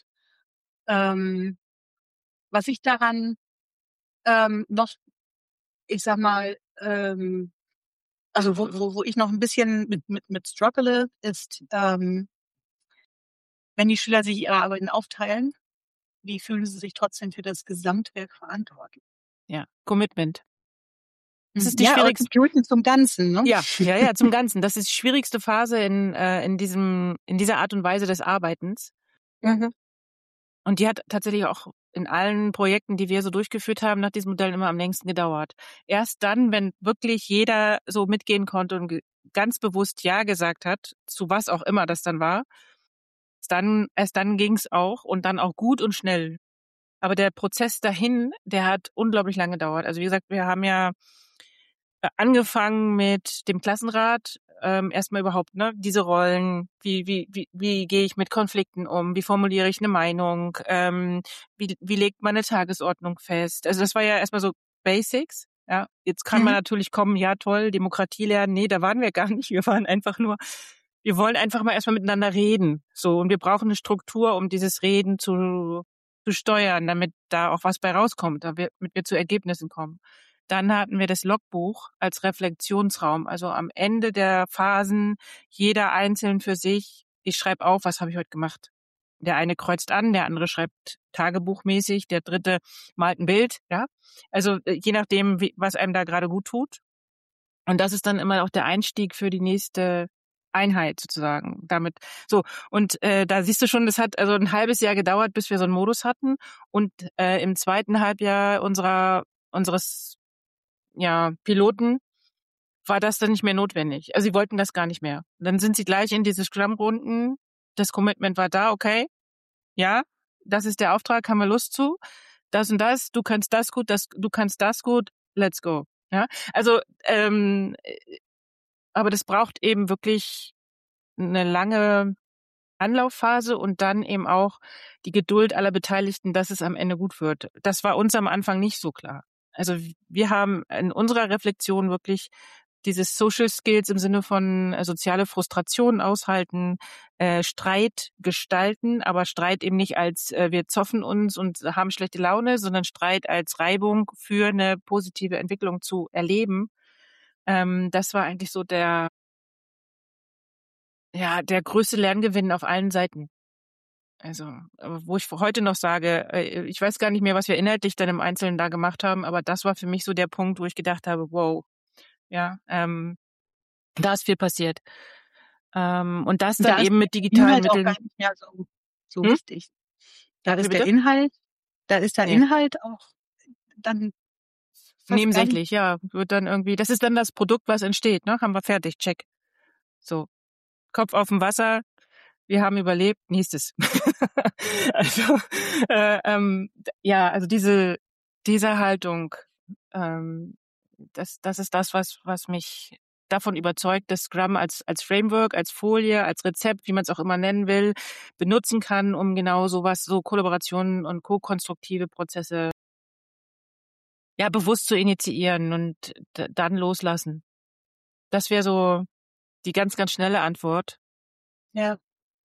Was ich daran noch, ich sag mal, also wo ich noch ein bisschen mit struggle, ist, wenn die Schüler sich ihre Arbeiten aufteilen, wie fühlen sie sich trotzdem für das Gesamtwerk verantwortlich? Ja, Commitment. Das ist die Ja, schwierigste. Commitment zum Ganzen, ne? Ja, zum Ganzen. Das ist die schwierigste Phase in dieser Art und Weise des Arbeitens. Und die hat tatsächlich auch in allen Projekten, die wir so durchgeführt haben, nach diesem Modell immer am längsten gedauert. Erst dann, wenn wirklich jeder so mitgehen konnte und ganz bewusst Ja gesagt hat, zu was auch immer das dann war, erst dann ging's auch und dann auch gut und schnell. Aber der Prozess dahin, der hat unglaublich lange gedauert. Also wie gesagt, wir haben ja angefangen mit dem Klassenrat, erstmal überhaupt, ne, diese Rollen, wie gehe ich mit Konflikten um, wie formuliere ich eine Meinung, wie legt man eine Tagesordnung fest. Also das war ja erstmal so Basics, ja. Jetzt kann man natürlich kommen, ja toll, Demokratie lernen. Nee, da waren wir gar nicht. Wir waren einfach nur, wir wollen einfach mal erstmal miteinander reden. So, und wir brauchen eine Struktur, um dieses Reden zu steuern, damit da auch was bei rauskommt, damit wir zu Ergebnissen kommen. Dann hatten wir das Logbuch als Reflexionsraum, also am Ende der Phasen jeder einzeln für sich. Ich schreibe auf, was habe ich heute gemacht. Der eine kreuzt an, der andere schreibt tagebuchmäßig, der dritte malt ein Bild, ja. Also je nachdem, was einem da gerade gut tut. Und das ist dann immer auch der Einstieg für die nächste Einheit sozusagen. Damit so, und da siehst du schon, das hat also ein halbes Jahr gedauert, bis wir so einen Modus hatten. Und im zweiten Halbjahr unseres Piloten war das dann nicht mehr notwendig. Also sie wollten das gar nicht mehr. Dann sind sie gleich in diese Scrum-Runden. Das Commitment war da, okay, ja, das ist der Auftrag, haben wir Lust zu. das und das, du kannst das gut, du kannst das gut, let's go. Ja, also, aber das braucht eben wirklich eine lange Anlaufphase und dann eben auch die Geduld aller Beteiligten, dass es am Ende gut wird. Das war uns am Anfang nicht so klar. Also wir haben in unserer Reflexion wirklich dieses Social Skills im Sinne von soziale Frustration aushalten, Streit gestalten, aber Streit eben nicht als wir zoffen uns und haben schlechte Laune, sondern Streit als Reibung für eine positive Entwicklung zu erleben. Das war eigentlich so der größte Lerngewinn auf allen Seiten. Also, wo ich heute noch sage, ich weiß gar nicht mehr, was wir inhaltlich dann im Einzelnen da gemacht haben, aber das war für mich so der Punkt, wo ich gedacht habe, wow, ja, da ist viel passiert. Und das dann Da ist eben mit der digitalen Inhalt auch Mitteln. gar nicht mehr so Hm? wichtig. Da Wie ist der bitte? Inhalt, Nee. auch dann fast gar nicht. Nebensächlich, ja, wird dann irgendwie, das ist dann das Produkt, was entsteht, ne? Haben wir fertig, check. So, Kopf auf dem Wasser, wir haben überlebt, nächstes. Also, also diese Haltung, das ist das, was mich davon überzeugt, dass Scrum als Framework, als Folie, als Rezept, wie man es auch immer nennen will, benutzen kann, um genau sowas, so Kollaborationen und ko-konstruktive Prozesse bewusst zu initiieren und dann loslassen. Das wäre so die ganz, ganz schnelle Antwort. Ja.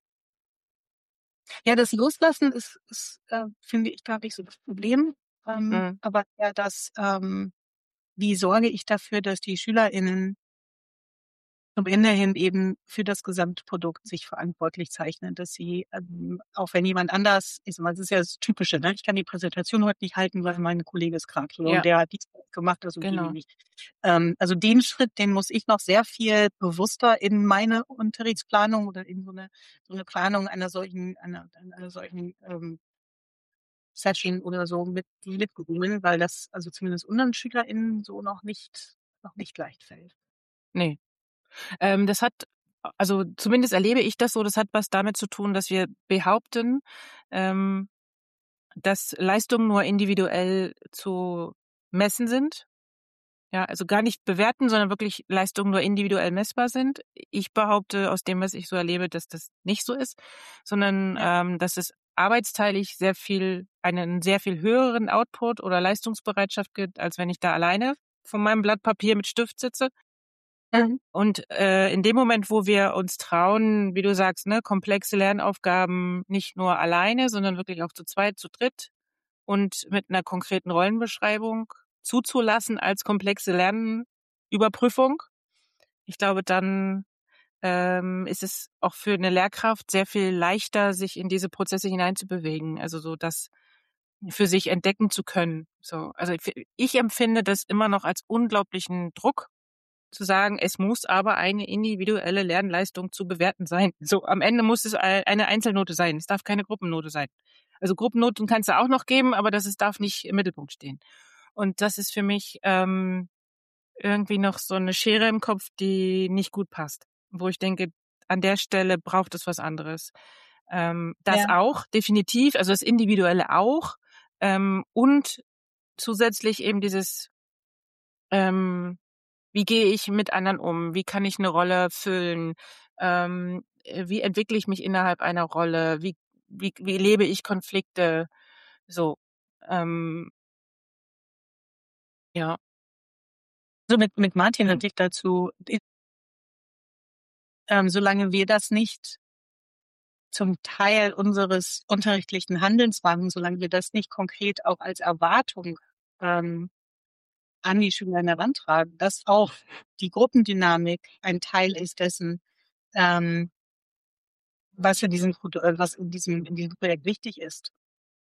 Ja, das Loslassen ist finde ich, gar nicht so das Problem. Mhm. Aber ja, wie sorge ich dafür, dass die SchülerInnen zum Ende hin eben für das Gesamtprodukt sich verantwortlich zeichnen, dass sie, auch wenn jemand anders, ich sag mal, das ist ja das Typische, ne? Ich kann die Präsentation heute nicht halten, weil mein Kollege ist krank Ja, und der hat dies gemacht, also gehen die genau. nicht. Also den Schritt, den muss ich noch sehr viel bewusster in meine Unterrichtsplanung oder in so eine Planung einer solchen Session oder so mitbringen, weil das also zumindest unseren SchülerInnen so noch nicht leicht fällt. Nee. Das hat, also zumindest erlebe ich das so, das hat was damit zu tun, dass wir behaupten, dass Leistungen nur individuell zu messen sind. Ja, also gar nicht bewerten, sondern wirklich Leistungen nur individuell messbar sind. Ich behaupte aus dem, was ich so erlebe, dass das nicht so ist, sondern Ja. dass es arbeitsteilig einen sehr viel höheren Output oder Leistungsbereitschaft gibt, als wenn ich da alleine vor meinem Blatt Papier mit Stift sitze. Mhm. Und in dem Moment, wo wir uns trauen, wie du sagst, ne, komplexe Lernaufgaben nicht nur alleine, sondern wirklich auch zu zweit, zu dritt und mit einer konkreten Rollenbeschreibung zuzulassen als komplexe Lernüberprüfung, ich glaube, dann ist es auch für eine Lehrkraft sehr viel leichter, sich in diese Prozesse hineinzubewegen, also so das für sich entdecken zu können. So, also ich empfinde das immer noch als unglaublichen Druck, zu sagen, es muss aber eine individuelle Lernleistung zu bewerten sein. So, am Ende muss es eine Einzelnote sein. Es darf keine Gruppennote sein. Also Gruppennoten kannst du auch noch geben, aber darf nicht im Mittelpunkt stehen. Und das ist für mich irgendwie noch so eine Schere im Kopf, die nicht gut passt. Wo ich denke, an der Stelle braucht es was anderes. Das Ja. auch, definitiv, also das Individuelle auch. Und zusätzlich eben dieses wie gehe ich mit anderen um? Wie kann ich eine Rolle füllen? Wie entwickle ich mich innerhalb einer Rolle? Wie lebe ich Konflikte? So, ja, So mit Martin und ich dazu, solange wir das nicht zum Teil unseres unterrichtlichen Handelns machen, solange wir das nicht konkret auch als Erwartung an die Schüler herantragen, dass auch die Gruppendynamik ein Teil ist dessen, ähm, was was in diesem Projekt wichtig ist.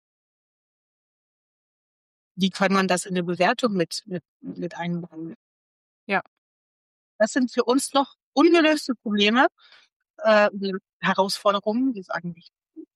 Wie kann man das in eine Bewertung mit einbauen? ja, Das sind für uns noch ungelöste Probleme, Herausforderungen, wir sagen nicht.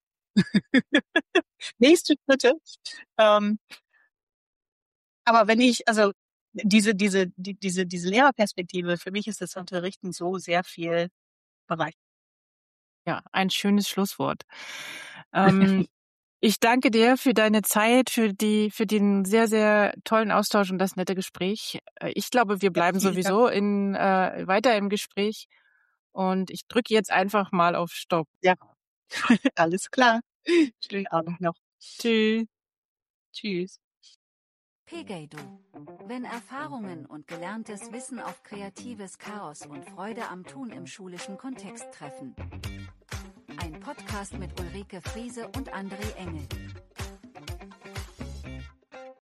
Nächste Schritte. Ähm, aber wenn ich, also diese Lehrerperspektive, für mich ist das Unterrichten so sehr viel Bereich. ja, ein schönes Schlusswort. Ähm, Ich danke dir für deine Zeit, für den sehr, sehr tollen Austausch und das nette Gespräch. Ich glaube, wir bleiben sowieso weiter im Gespräch. Und ich drücke jetzt einfach mal auf Stopp. Ja, alles klar. Schönen Abend noch. Tschüss. Tschüss. Pegeidu. Wenn Erfahrungen und gelerntes Wissen auf kreatives Chaos und Freude am Tun im schulischen Kontext treffen. Ein Podcast mit Ulrike Friese und André Engel.